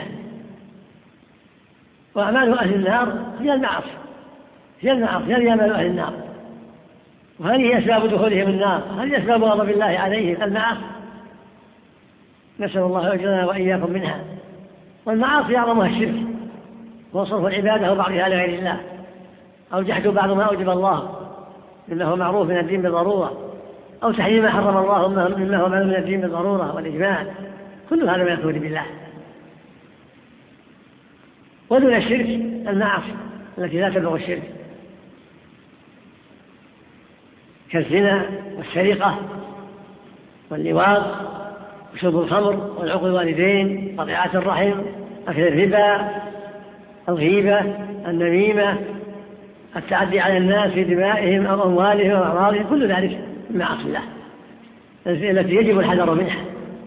وأعمال أهل النار هي المعاصي هي أعمال أهل النار وهذه أسباب دخولهم النار هذه أسباب غضب الله عليهم المعاصي. نسأل الله يجعلنا وإياكم منها. والمعاصي أعظمها الشرك وصرف العبادة وبعضها لغير الله أو جحد بعض ما أوجب الله مما هو معروف من الدين بالضرورة أو تحريم ما حرم الله مما هو معلوم من الدين بالضرورة والإجماع كل هذا من الكفر بالله. ودون الشرك المعاصي التي لا تبلغ الشرك كالزنا والسرقة واللواط وشرب الخمر والعقوق الوالدين قطيعة الرحم أكل الربا الغيبة النميمة التعدي على الناس في دمائهم أو أموالهم أو أعراضهم كل ذلك من معاصي الله التي يجب الحذر منها.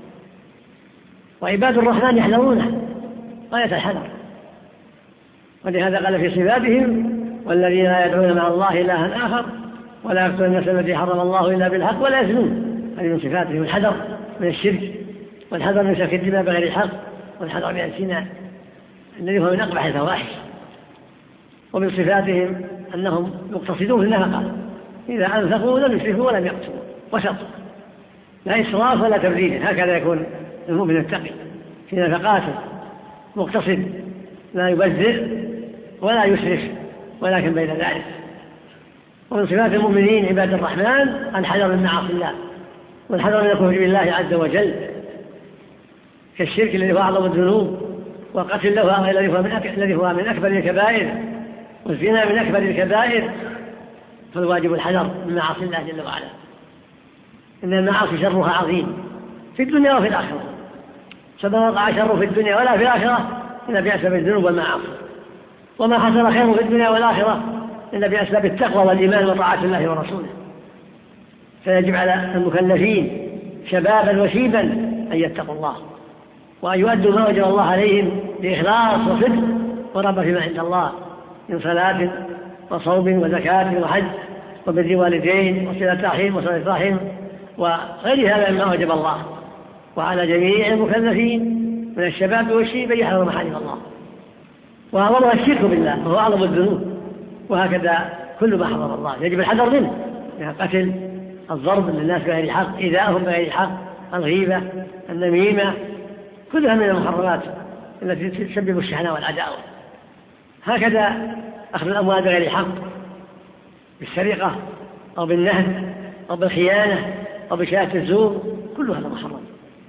وعباد الرحمن يحذرونه غاية الحذر ولهذا قال في صفاتهم والذين لا يدعون مع الله إلها آخر ولا يقتلون النفس التي حرم الله إلا بالحق ولا يزنون. هذه من صفاتهم الحذر من الشرك والحذر من سفك الدماء بغير الحق والحذر من الزنا الذي هو من أقبح الفواحش. ومن صفاتهم أنهم مقتصدون في النفقة إذا أنفقوا لم يسرفوا ولم يقتلوا وسط لا إسراف ولا تبذير. هكذا يكون المؤمن التقي في نفقاته مقتصد لا يبذر ولا يسرف ولكن بين ذلك. ومن صفات المؤمنين عباد الرحمن الحذر من معاصي الله والحذر من الكفر بالله عز وجل كالشرك الذي هو أعظم الذنوب والقتل له الذي هو من أكبر الكبائر والزنا من أكبر الكبائر. فالواجب الحذر من معاصي الله جل وعلا. إن المعاصي شرها عظيم في الدنيا وفي الآخرة فما وقع شر في الدنيا ولا في الآخرة إلا بأسباب الذنوب والمعاصي وما حصل خير في الدنيا والآخرة إلا بأسباب التقوى والإيمان وطاعة الله ورسوله. فيجب على المكلفين شبابا وشيبا أن يتقوا الله وأن يؤدوا ما وجب الله عليهم بإخلاص وصدق ورغبة فيما عند الله من صلاة وصوم وزكاة وحج وبر والدين وصلة رحم وصلة رحم وغير هذا مما وجب الله. وعلى جميع المكلفين من الشباب والشيب يحذروا محارم الله وأعظمها الشرك بالله وهو أعظم الذنوب. وهكذا كل ما حرم الله يجب الحذر منه من القتل الضرب للناس بغير الحق إيذاءهم بغير الحق الغيبة النميمة كلها من المحرمات التي تسبب الشحناء والعداوة. هكذا أخذ الأموال بغير الحق بالسرقة أو بالنهب أو بالخيانة أو بشهادة الزور كل هذا محرم.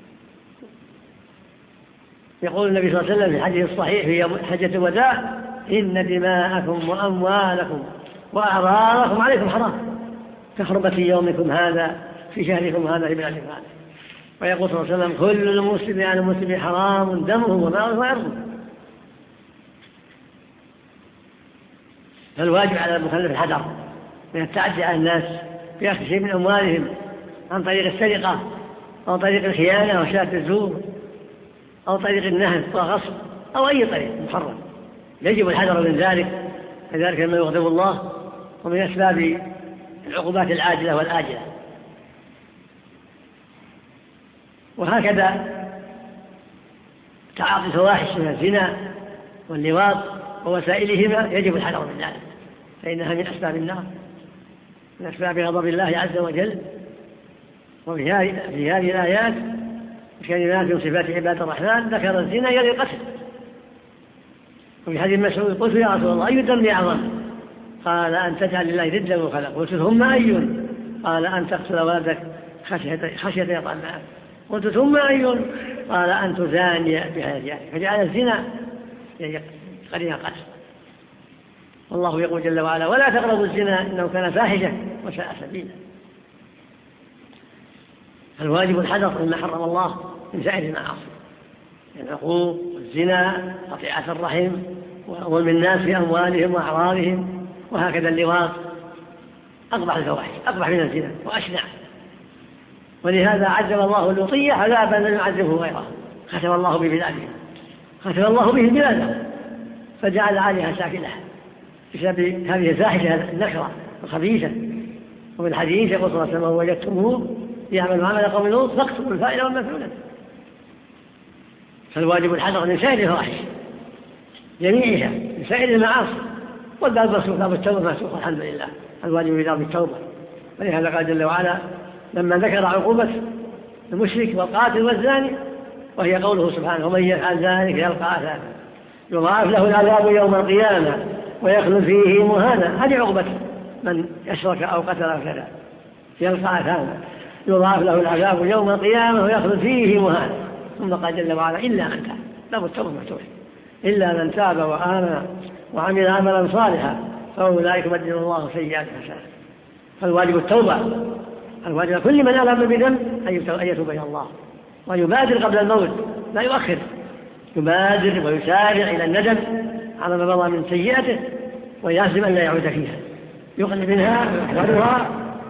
يقول النبي صلى الله عليه وسلم في الحديث الصحيح في حجة الوداع إن دماءكم وأموالكم وأعراضكم عليكم حرام كحرمة يومكم هذا في شهركم هذا في بلادكم هذا. ويقول صلى الله عليه وسلم كل المسلم على المسلم حرام دمه وماله وعرضه. فالواجب على المكلف الحذر من التعدي على الناس في أخذ شيء من أموالهم عن طريق السرقة أو طريق الخيانة أو شهادة الزور أو طريق النهب والغصب أو أي طريق محرم يجب الحذر من ذلك، كذلك مما يغضب الله ومن أسباب العقوبات العاجلة والآجلة. وهكذا تعاطي الفواحش من الزنا واللواط ووسائلهما يجب الحذر من ذلك، فإنها من أسباب النار، من أسباب غضب الله عز وجل. وفي هذه الآيات كلمات من صفات عباد الرحمن ذكر الزنا يلي القتل. وفي حديث مسعود قلت يا رسول الله أي الذنب أعظم؟ قال أن تجعل لله ندا وخلق. قلت ثم أي؟ قال أن تقتل ولدك خشية يطعن معك. قلت ثم أي؟ قال أن تزاني بهذه. فجعل الزنا قرين القتل. والله يقول جل وعلا ولا تقربوا الزنا إنه كان فاحشة وساء سبيلا. الواجب الحذر مما حرم الله من سائر المعاصي، العقوق والزنا قطيعة الرحم وظلم الناس في أموالهم وأعراضهم، وهكذا اللواط أقبح الفواحش، أقبح من الزنا وأشنع. ولهذا عذب الله اللوطية عذابا لم يعذبه غيره، ختم الله ببلاده، ختم الله به بلاده فجعل عليها ساكنها بسبب هذه الفاحشة النكرة الخبيثة. وفي الحديث يقول صلى الله عليه وسلم وجدتموه يعمل عمل قوم لوط فاقتلوا الفاعل والمفعول. فالواجب الحذر من سائر الفواحش جميعها، من سائر المعاصي. والباب مسوق، باب التوبة مسوق الحمد لله، الواجب بباب التوبة. ولهذا قال جل وعلا لما ذكر عقوبة المشرك والقاتل والزاني وهي قوله سبحانه ومن يفعل ذلك يلقى أثاما يضاعف له العذاب يوم القيامة ويخلد فيه مهانا. هذه عقوبة من يشرك أو قتل أو كذا، يلقى أثاما يضاعف له العذاب يوم القيامة ويخلد فيه مهانا. ثم قال جل وعلا إلا من تاب، باب التوبة مفتوح، إلا من تاب وآمن وعمل عملا صالحا فأولئك يبدل الله سيئات حسنات. فالواجب التوبة، الواجب كل من ألم بذنب أن يتوب إلى الله ويبادر قبل الموت، لا يؤخر، يبادر ويسارع إلى الندم على ما مضى من سيئته ويعزم أن لا يعود فيها، يقلب منها ويحذرها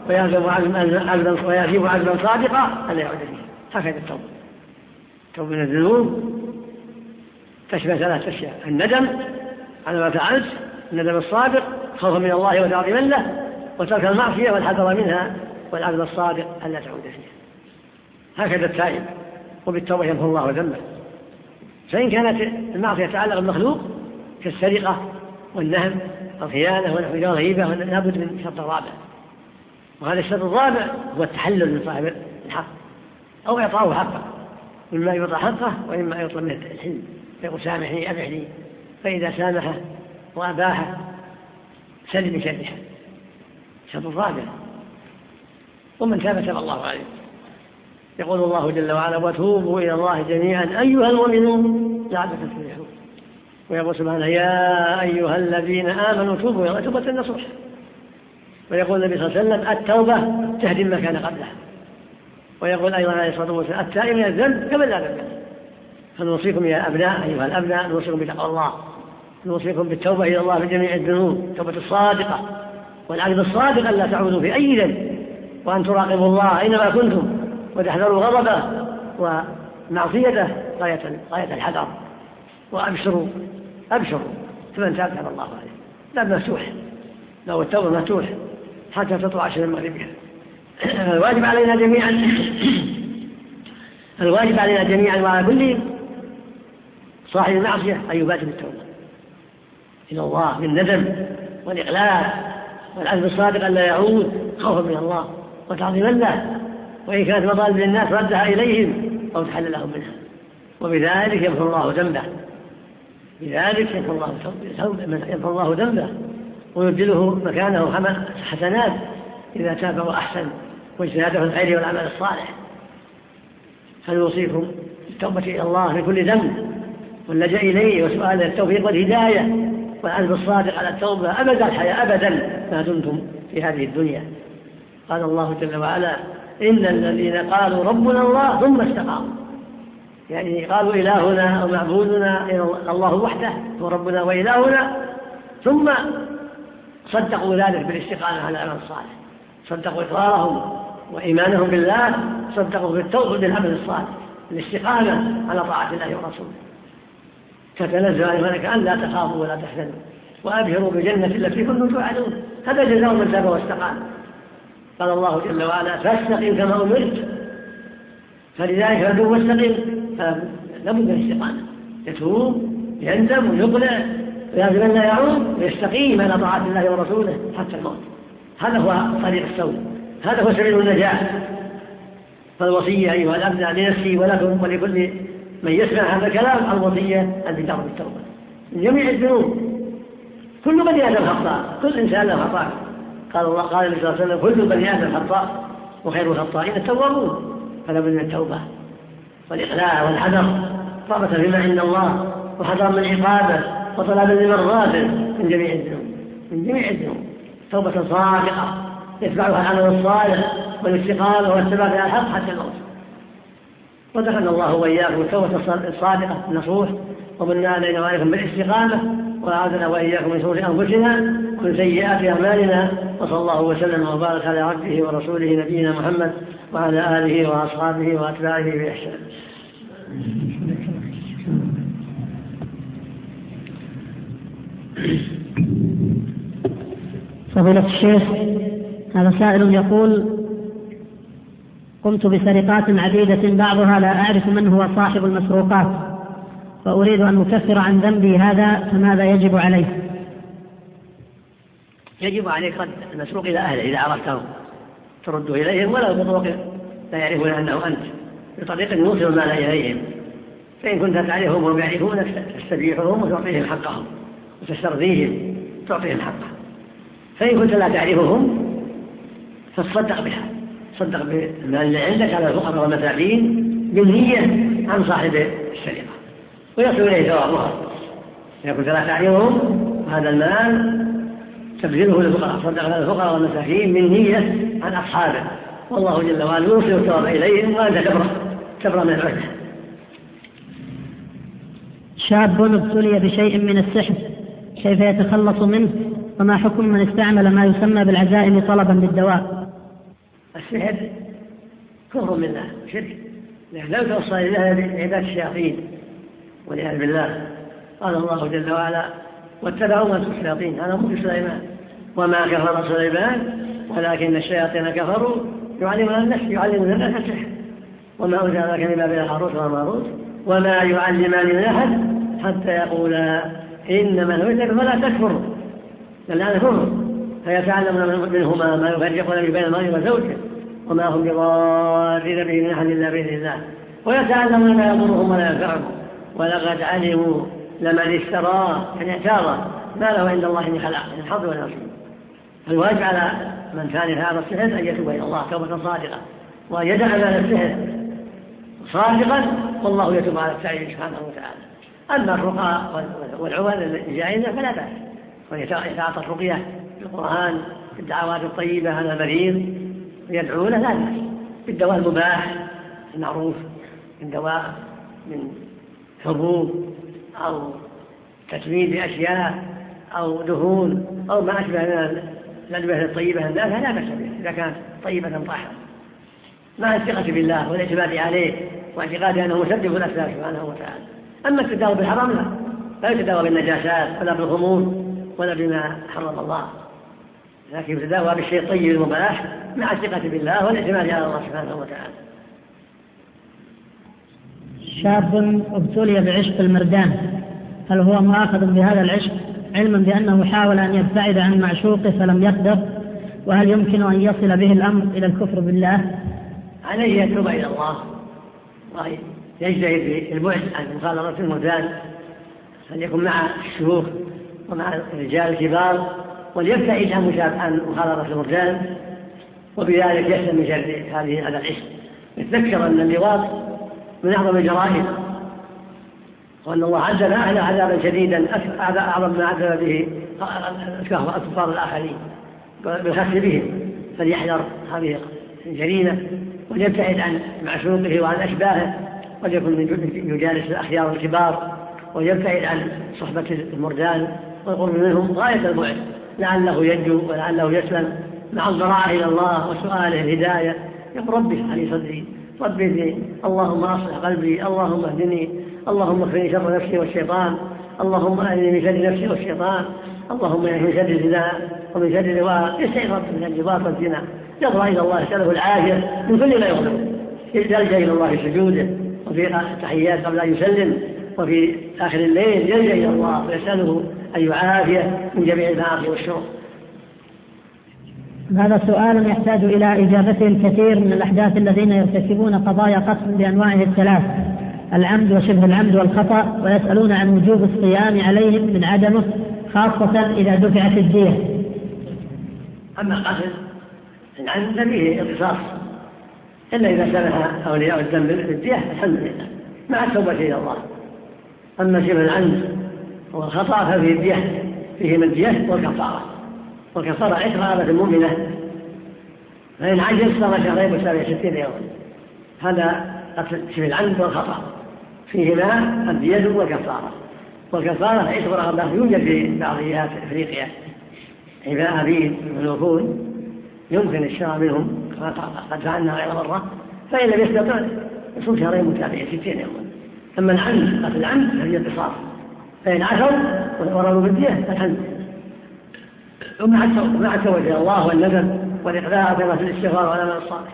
ويعزم عزما صادقا أن لا يعود فيها. هكذا التوبة. التوبة من الذنوب تشمل ثلاث أشياء: الندم على ما فعلت، الندم الصادق خوفا من الله وتعظيما له، وترك المعصية والحذر منها والعزم الصادق ألا تعود فيها. هكذا التائب. وبالتوبة يمحو الله ذنبه. فإن كانت المعصية تتعلق بالمخلوق كالسرقة والنهم والخيانة والغيبة لابد من شرط رابع، وهذا الشرط الرابع هو التحلل من صاحب الحق أو إعطاؤه حقه، إما يعطى حقه وإما يطلب منه الحلم فيقول سامحني أبحني، فإذا سامحه وأباحه سلم من شرها. الشرط الرابع. ومن تاب تاب الله عليه. يقول الله جل وعلا وتوبوا إلى الله جميعا أيها المؤمنون لعلكم تفلحون. ويقول سبحانه يا أيها الذين آمنوا توبوا إلى الله توبة النصوح. ويقول النبي صلى الله عليه وسلم التوبة تهدم ما كان قبلها. ويقول أيضا عليه الصلاة والسلام التائب من الذنب كمن لا ذنب. فنوصيكم يا أبناء أيها الأبناء نوصيكم بتقوى الله، نوصيكم بالتوبة إلى الله في جميع الذنوب، التوبة الصادقة والعزم الصادق ألا تعودوا في أي ذنب، وأن تراقبوا الله أينما كنتم وتحذروا غضبه ومعصيته غاية الحذر. وأبشروا فمن تاب تاب الله عليه. باب مفتوح، لو التوبة مفتوح حتى تطلع عشر المغرب. الواجب علينا جميعا وعلى كل صاحب المعصية أن يبادر بالتوبة إلى الله بالندم والإقلاع والعزم الصادق ألا يعود خوفا من الله وتعظيما له، وإن كانت مطالب للناس ردها إليهم أو تحل لهم منها. وبذلك يمحو الله ذنبه، يمحو الله ذنبه ويبدله مكانه حسنات إذا تاب وأحسن واجتهاد في الخير والعمل الصالح. فنوصيكم بالتوبة إلى الله من كل ذنب واللجأ إليه وسؤال التوفيق والهداية والعزم الصادق على التوبة أبد الحياة أبدا ما دمتم في هذه الدنيا. قال الله جل وعلا إن الذين قالوا ربنا الله ثم استقاموا، يعني قالوا إلهنا ومعبودنا الله وحده هو ربنا وإلهنا، ثم صدقوا ذلك بالاستقامة على العمل الصالح، صدقوا إقرارهم وإيمانهم بالله، صدقوا بالتوبة بالعمل الصالح، الاستقامة على طاعة الله ورسوله. تتنزل على الملائكة أن لا تخافوا ولا تحزنوا وأبشروا بالجنة التي كنتم توعدون، هذا جزاء من تاب واستقام. قال الله جل وعلا فاستقم كما أمرت، فلذلك فدوا واستقم، فلا بد من الاستقامة، يتوب يندم ويقلع ويعزم أن لا يعود ويستقيم على طاعة الله ورسوله حتى الموت. هذا هو طريق السوء، هذا هو سبيل النجاة. فالوصية أيها الأبناء لنفسي ولكم ولكل من يسمع هذا الكلام الوصية البدار بالتوبة من جميع الذنوب. كل بني آدم خطاء، كل إنسان له خطاء. قال الله قال النبي صلى الله عليه وسلم كل بني آدم خطاء وخير الخطائين التوابون. فلا بد من التوبة والإقلاع والحذر، رغبة فيما عند الله وحذرا من عقابه وطلبا لمرضاته من جميع الذنوب، من جميع الذنوب. توبة صادقة يتبعها العمل الصالح والاستقامة والثبات على الحق حتى الموت. ودخلنا الله وإياكم التوبة الصادقة النصوح، ومنا علينا وعليكم بالاستقامة، وأعاذنا وإياكم من شرور أنفسنا ومن سيئات أعمالنا. وصلى الله وسلم وبارك على عبده ورسوله نبينا محمد وعلى آله وأصحابه وأتباعه بإحسان. فضيلة الشيخ، هذا سائل يقول قمت بسرقات عديدة بعضها لا أعرف من هو صاحب المسروقات، فأريد أن أكفر عن ذنبي هذا، فماذا يجب عليه؟ يجب عليك رد المسروق إلى أهله إذا عرفته ترده إليهم، ولا بطرق لا يعرفون أنه أنت، بطريقة يوصل المال إليهم. فإن كنت تعرفهم وهم يعرفونك تستبيحهم وتعطيهم حقهم وتسترضيهم تعطيهم حقهم. فإن كنت لا تعرفهم فتصدق بها، تصدق بالمال اللي عندك على الفقراء والمساكين بالنية عن صاحب السرقة ويصل إليه ثوابها. إذا كنت لا تعرفهم هذا المال تبذله للفقراء، تصدق على الفقراء والمساكين من نية عن أصحابه، والله جل وعلا يوصل الثواب إليهم وأنت تبرأ من العهد. شاب ابتلي بشيء من السحر، كيف يتخلص منه؟ وما حكم من استعمل ما يسمى بالعزائم طلبا للدواء؟ السحر كفر بالله شرك، لا توصل إليها عباد الشياطين والعياذ بالله. قال الله جل وعلا واتبعوا ما تتلو الشياطين، هذا ملك سليمان وما كفر سليمان ولكن الشياطين كفروا يعلمون الناس السحر وما أنزل على ببابل هاروت وماروت وما يعلمان من أحد حتى يقولا إنما نريد فلا تكفر، لأن كفر، فيتعلمون منهما ما يفرقون بين المرء وزوجه وما هم بضارين به من أحد إلا بإذن الله، ويتعلمون ما يضرهم ولا ينفعهم ولقد علموا لمن اشتراه يعني اعتاضه ما له عند الله من خلاق من حظ ولا نصيب. فالواجب على من كان هذا السحر أن يتوب إلى الله توبة صادقة وأن يدع مال السحر صادقا، والله يتوب على التائب سبحانه وتعالى. أما الرقى والعوال الجائزة فلا بأس، ويتعاطى الرقية بالقرآن بالدعوات الطيبة على المريض ويدعو له لا بأس، بالدواء المباح المعروف من دواء من حبوب أو تسميد بأشياء أو دهون أو ما أشبه من الأدوية الطيبة الناس لا بأس بها إذا كانت طيبة طاهرة مع الثقة بالله والاعتماد عليه واعتقاد أنه مسبب الأسباب سبحانه وتعالى. أما التداوي بالحرام لا يتداوى بالنجاسات ولا بالخمور ولا بما حرم الله، لكن يتداوى بالشيء الطيب المباح مع الثقة بالله والاعتماد على الله سبحانه وتعالى. شاب ابتلي بعشق المردان، هل هو مؤاخذ بهذا العشق علما بأنه حاول أن يبتعد عن معشوقه فلم يقدر؟ وهل يمكن أن يصل به الأمر إلى الكفر بالله؟ عليه يتوب إلى الله ويجتهد في البعد عن مخالطة المردان، أن يكون مع الشيوخ ومع الرجال الكبار وليبتعد عن مخالطة المردان، وبذلك يسلم من شر هذا العشق. يتذكر أن اللواط من أعظم الجرائم، وأن الله عذب أهل عذابا شديدا أعظم ما عذب به الكفار الآخرين بالخس بهم، فليحذر هذه الجريمة وليبتعد عن معشوقه وعن أشباهه، وليكن يجالس الأخيار الكبار وليبتعد عن صحبة المردان والقرب منهم غاية البعد، لعله ينجو ولعله يسلم مع الضراعة إلى الله وسؤاله الهداية. يقول ربي علي صدري ربي زدني، اللهم أصلح قلبي، اللهم اهدني، اللهم اكفني شر نفسي والشيطان، اللهم أهدني من شر نفسي والشيطان، اللهم اهدني من شر الزنا ومن شر اللواء. يستعيذ ربي من الانضباط والزنا، يضرع إلى الله يسأله العافية من كل ما يغضب، يلجأ إلى الله في سجوده وفي التحيات قبل أن يسلم، وفي آخر الليل يلجأ إلى الله ويسأله أن يعافيه من جميع المعاصي والشرور. هذا سؤال يحتاج إلى إجابته الكثير من الأحداث الذين يرتكبون قضايا قتل بأنواعه الثلاث: العمد وشبه العمد والخطأ، ويسألون عن وجوب الصيام عليهم من عدمه، خاصة إذا دفعت الدية. أما قتل العمد فيه القصاص، إلا إذا سمح أولياء الذنب بالدية الحمد لله مع التوبة إلى الله. أما شبه العمد والخطأ ففيه الدية، فيهما الدية والكفارة، والكفارة عتق رقبة مؤمنة، فإن عجز صار شهرين و67 يوما. هذا قتل شبه العمد والخطأ، فيهما الدية والكفارة. والكفارة عتق رقبة يوجد في بعض جهات إفريقيا عباء عبيد ملوكون يمكن الشراء منهم قد فعلنا غير مرة، فإن لم يستطع يصوم شهرين متابعين 60 يوما. أما العمد قتل العمد فهي القصاص، فإن عثوا ورضوا بالدية فالحمد. ومع التوبة إلى الله والندم والإقلاع كما في الاستغفار والعمل الصالح.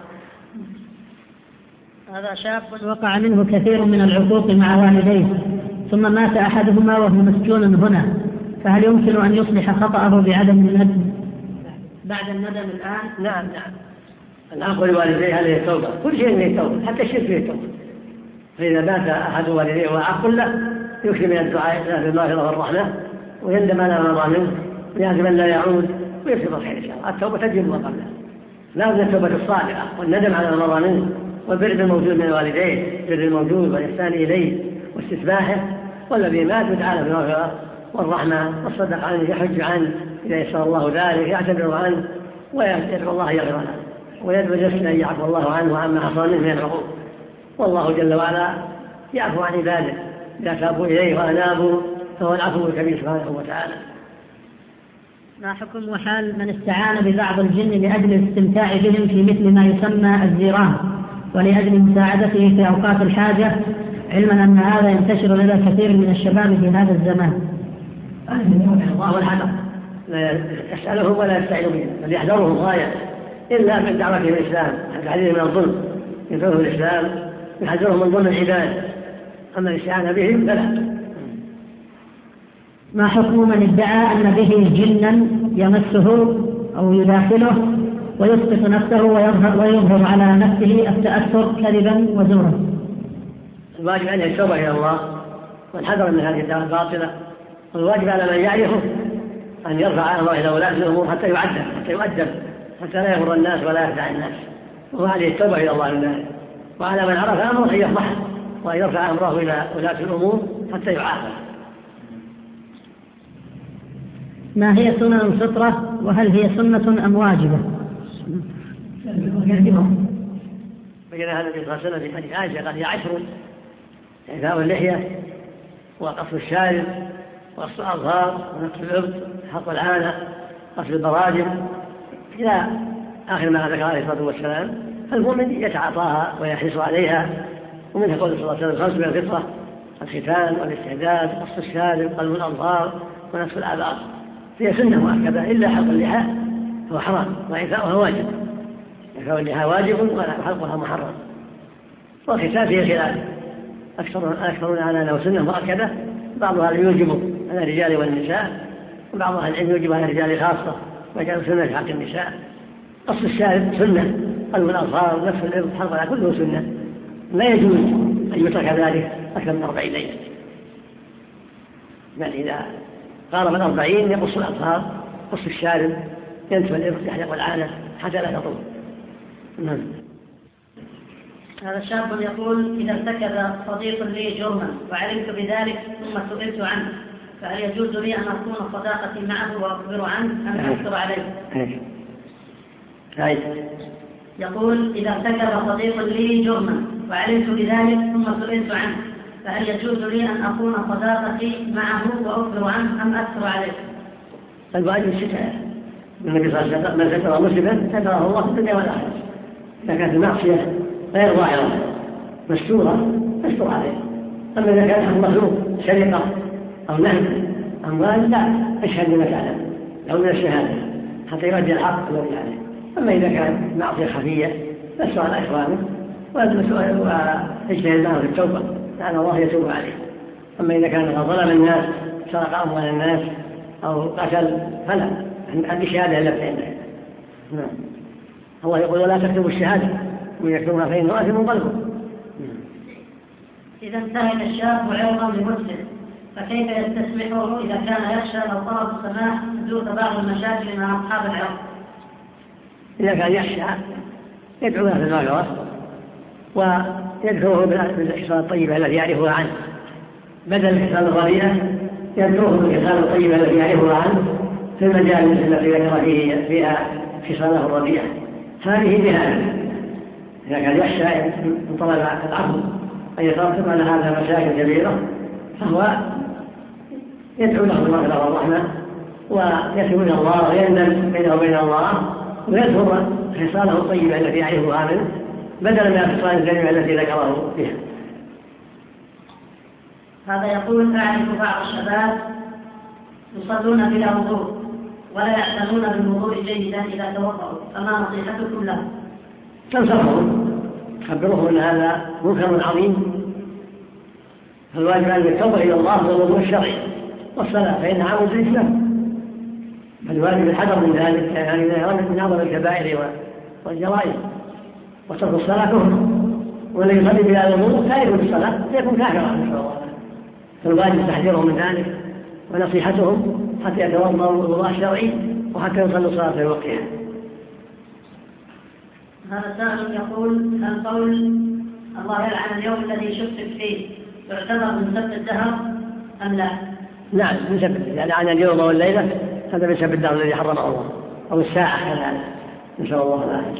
هذا شاب وقع منه كثير من العقوق مع والديه، ثم مات أحدهما وهو مسجون هنا، فهل يمكن أن يصلح خطأه بعدم الندم بعد الندم الآن؟ نعم. العقل لوالديه هذه التوبة، كل شيء فيه توبة، حتى الشرك فيه توبة. فإذا مات أحد والديه وعقل له يكفي من الدعاء له بالمغفرة والرحمة، ويندم على ما مضى منه، ويعزم أن لا يعود، ويكتب الخير إن شاء الله. التوبة تجب ما قبلها، لا بد التوبة الصادقة والندم على ما مضى منه، والبر بالموجود من والديه، بر الموجود والإحسان إليه واستتباعه. والذي مات يدعى له بالمغفرة والرحمة والصدق عنه، يحج عنه إذا يسر الله ذلك، يعتذر عنه ويدعو الله يغفر له، ويدعو نفسه أن يعفو الله عنه وعما حصل منه من العقوق. والله جل وعلا يعفو عن عباده إذا تابوا إليه وأنابوا، فهو العفو الكبير سبحانه وتعالى. ما حكم وحال من استعان ببعض الجن لأجل الاستمتاع بهم في مثل ما يسمى الزيران، ولأجل مساعدته في أوقات الحاجة، علما أن هذا ينتشر لدى كثير من الشباب في هذا الزمان؟ الله والحذر، لا يسألهم ولا يستعين بهم، بل يحذرهم غاية، إلا من دعوة الإسلام، التحذير من الظلم يدعوهم الإسلام، يحذرهم من ظلم العباد. أما الاستعانة بهم فلا. ما حكم من ادعى أن به جنا يمسه أو يداخله ويسقط نفسه ويظهر على نفسه التأثر كذبا وزورا؟ الواجب أن يتوب إلى الله والحذر من هذه الدعوة الباطلة، والواجب على من يعرفه أن يرفع أمره إلى ولاة الأمور حتى يؤدب حتى لا يغر الناس ولا يخدع الناس، وهو عليه التوبة إلى الله من ذلك. وعلى من عرف أمره أن يفضحه وأن يرفع أمره إلى ولاة الأمور حتى يعاقب. ما هي سنن الفطرة، وهل هي سنة أم واجبة؟ بين هذا النبي صلى الله عليه وسلم في حديث عائشة قال هي 10: إعفاء اللحية، وقص الشارب، وقص الأظفار، ونقص الإبط، حق العانة، قص البراجم، إلى آخر ما ذكر عليه الصلاة والسلام. فالمؤمن يتعاطاها ويحرص عليها. ومنها قول صلى الله عليه وسلم 5 من الفطرة: الختان والاستحداد، قص الشارب، قلم الأظفار، ونقص الآبار. هي سنة مؤكدة، إلا حلق اللحى فهو حرام، وإعفاؤها واجب. إعفاء اللحى واجب وحلقها محرم. والختان فيه خلاف، أكثرون على أنه سنة مؤكدة، بعضها يوجب على الرجال والنساء، وبعضها العلم يوجب على الرجال خاصة وجعل سنة في حق النساء. قص الشارب سنة، قلم الأظفار، نفس الإبط، حلقها كله سنة، لا يجوز أن يترك ذلك أكثر من 40 ليلة، بل إذا قارب 40 يقص الأظفار، قص الشارب، ينتف الإبط، يحلق العانة حتى لا تطول. هذا شاب يقول: إذا ارتكب صديق لي جرما وعلمت بذلك ثم سئلت عنه، فهل يجوز لي أن أكون صداقتي معه وأخبر عنه أم أكثر عليه؟ يقول: إذا ارتكب صديق لي جرما وعلمت بذلك ثم سئلت عنه، فهل يجوز لي أن أكون صداقتي معه وأخبر عنه أم أكثر عليه؟ الواجب الستر. النبي صلى الله عليه وسلم: من ستر مسلما ستره الله في الدنيا والآخرة. إذا كانت المعصية غير ظاهرة مستورة مستور عليه. أما إذا كان مخلوق سرقة أو نهب أموال لا اشهد بما تعلم أو من الشهادة حتى يرجع الحق الذي عليه. أما إذا كان معصية خفية فالسؤال إخوانه واجتهد معه في التوبة لأن الله يتوب عليه. أما إذا كان ظلم الناس سرق أموال الناس أو قتل فلا عند شهادة إلا بإذن الله. الله يقول ولا تكتبوا الشهادة ومن يكتبها فإنه آثم قلبه. إذا انتهك الشاب عرضا لمسلم فكيف يستسمحه إذا كان يخشى لو طلب السماح حدوث بعض المشاكل مع أصحاب العرض؟ إذا كان يخشى يدعو له في المغفرة ويدعوه بالإحسان الطيبة التي يعرفها عنه بدل الإحسان الرديئة، يدعوه بالإحسان الطيبة التي يعرفها عنه في المجالس التي ذكر فيها خصاله الرديئة. هذه بهذا إذا كان يخشى من طلب العفو أن يترتب على هذا مشاكل كبيرة فهو يدعو له بالمغفرة والرحمة ويتوب إلى الله ويندم بينه وبين الله ويذكر خصاله الطيبة التي يعرفها منه بدلا من الخصال الجميع التي ذكره فيها. هذا يقول أعرف بعض الشباب يصلون بلا وضوء ولا يعتنون بالوضوء جيدا إذا توضأوا، فما نصيحتكم له؟ تنصحهم تخبرهم أن هذا منكر عظيم، فالواجب أن يتوب إلى الله والوضوء الشرعي والصلاة فإن عمود الإسلام، فالواجب الحذر من ذلك يعني من أعظم الكبائر والجرائم. وترك الصلاة كفر، والذي يصلي بلا وضوء لا يكون الصلاة يكون كافرا نسأل الله. فالواجب تحذيرهم من ذلك ونصيحتهم حتى يتوضأوا الوضوء الشرعي وحتى يصلوا الصلاة في وقتها. هذا سائل يقول هل قول الله يلعن اليوم الذي شفت فيه يعتبر من سب الدهر أم لا؟ نعم من سب، يعني عن اليوم والليلة هذا من سب الدهر الذي حرمه الله أو الساعة كذلك نسأل الله العافية.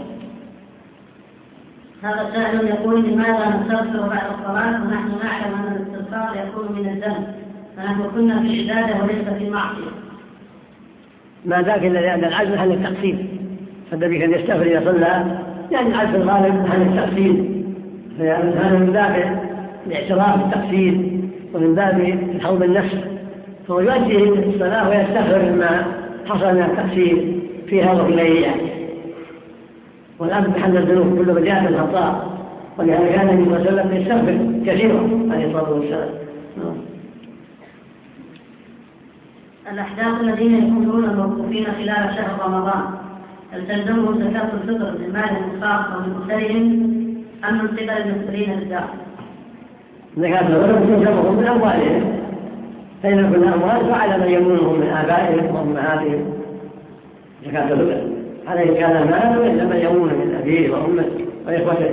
هذا سائل يقول لماذا نستغفر بعد الصلاة ونحن نعلم أن الاستغفار يكون من الذنب فنحن كنا في عبادة وليس في معصية؟ ما ذاك إلا لأن العجز عن التقصير، فالنبي كان يستغفر إذا صلى يعني العجز الغالب عن التقصير، فهذا من باب الاعتراف بالتقصير ومن باب حوض النفس، فهو يؤدي الصلاة ويستغفر مما حصل من التقصير فيها وفي غيرها. والأمر بحل الذنوب كل بداية الخطأ، ولهذا كان النبي صلى الله عليه وسلم يستغفر كثيرا عليه الصلاة والسلام. الأحداث الذين يكونون موقوفين خلال شهر رمضان هل تلزمهم زكاة الفطر من مال الخاص أو من أسرهم أم من قبل المسؤولين الداخل؟ زكاة الفطر تلزمهم من أموالهم، فإن كل أموال فعلى من يمنونهم من آبائهم وأمهاتهم زكاة الفطر، هذا إن كان مال وإلا من يمون من أبيه وأمه وإخوته.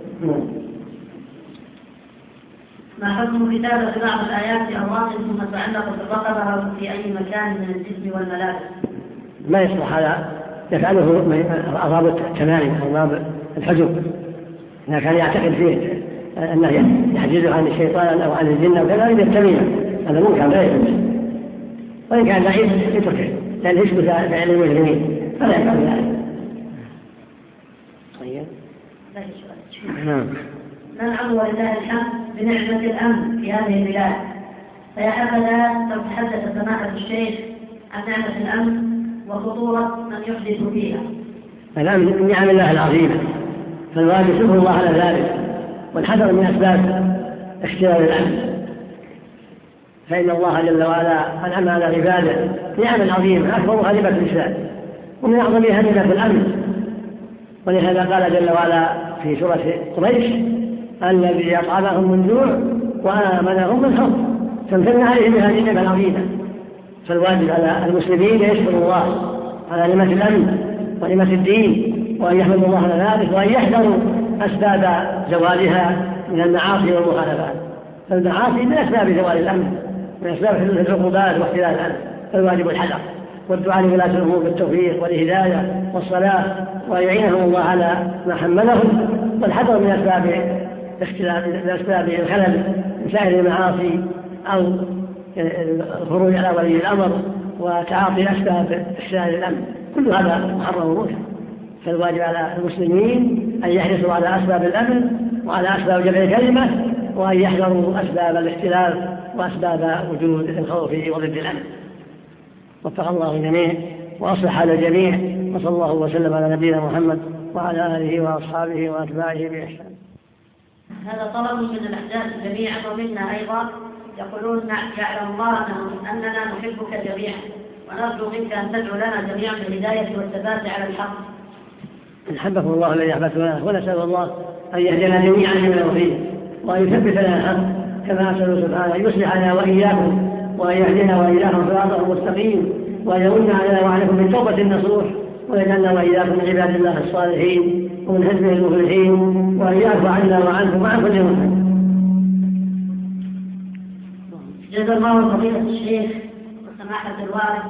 ما حكم كتابة بعض الآيات في أوراق ثم تعلق بالرقبة أو في أي مكان من الجسم والملابس؟ ما يصلح هذا، يفعله أرباب التمائم أرباب الحجب، إذا كان يعتقد فيه أنه يحجزه عن الشيطان أو عن الجن أو كذا يتميم، هذا ممكن لا يجوز. وإن كان ضعيف يتركه لأن يشبه فعل المجرمين فلا يفعل ذلك. طيب. نعم. ننعم ولله الحمد بنعمة الأمن في هذه البلاد، فيا حبذا لو تحدث سماحة الشيخ عن نعمة الأمن وخطورة من يحدث فيها. الأمن من نعم الله العظيمة، فالواجب شكر الله على ذلك والحذر من أسباب اختلال الأمن، فإن الله جل وعلا أنعم على عباده نعم عظيمة أكبرها نعمة الإسلام ومن أعظمها نعمة الأمن. ولهذا قال جل وعلا في سورة قريش الذي أطعمهم من جوع وآمنهم من خوف، فامتن عليهم بهذه النعمة العظيمة. فالواجب على المسلمين يشكر الله على نعمة الأمن ونعمة الدين وأن يحمدوا الله على ذلك وأن يحذروا أسباب زوالها من المعاصي والمخالفات، فالمعاصي من أسباب زوال الأمن من أسباب حدوث العقوبات واختلال الأمن، فالواجب الحذر والدعاء لولاة الأمور بالتوفيق والهداية والصلاة ويعينهم الله على ما حملهم، والحذر من أسباب الخلل من سائر المعاصي أو الخروج على ولي الأمر وتعاطي أسباب إفساد الأمن، كل هذا محرم ومنكر. فالواجب على المسلمين أن يحرصوا على أسباب الأمن وعلى أسباب جمع الكلمة، وأن يحذروا أسباب الاختلاف وأسباب وجود الخوف وضد الأمن. وفق الله الجميع وأصلح على الجميع، وصلى الله وسلم على نبينا محمد وعلى آله وأصحابه وأتباعه بإحسان. هذا طلب من الأحداث جميعا ومنا أيضا، يقولون يعلم الله أننا نحبك جميعا ونرجو منك أن تدعو لنا جميعا بالهداية والثبات على الحق. نحبكم الله الذي أحببتنا، ونسأل الله أن يهدينا جميعا من الخير وأن يثبت لنا الحق، كما أسأل سبحانه أن يصلحنا وإياكم وأن يهدينا وإياكم صراطا مستقيم، وأن يمن علينا وعليكم بالتوبة النصوح، ويجعلنا وإياكم من عباد الله الصالحين ومن حزبه المفلحين، وأن يعفو عنا وعنكم وعن كل مسلم. جزا الله فضيلة الشيخ وسماحة الوالد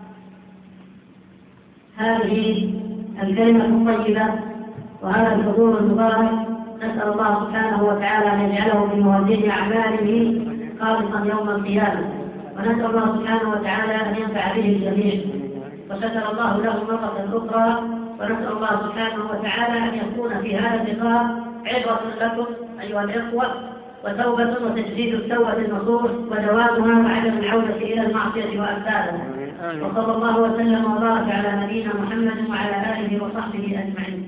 هذه الكلمة الطيبة وهذا الحضور المبارك، نسأل الله سبحانه وتعالى أن يجعله في موازين أعماله خالصا يوم القيامة، ونسأل الله سبحانه وتعالى أن ينفع به الجميع. وشكر الله له مرة أخرى، ونسأل الله سبحانه وتعالى أن يكون في هذا اللقاء عبرة لكم أيها الإخوة، وتوبة وتجديد التوبة النصوح ودوامها وعدم العودة إلى المعصية وأمثالها. وصلى الله وسلم وبارك على نبينا محمد وعلى آله وصحبه أجمعين.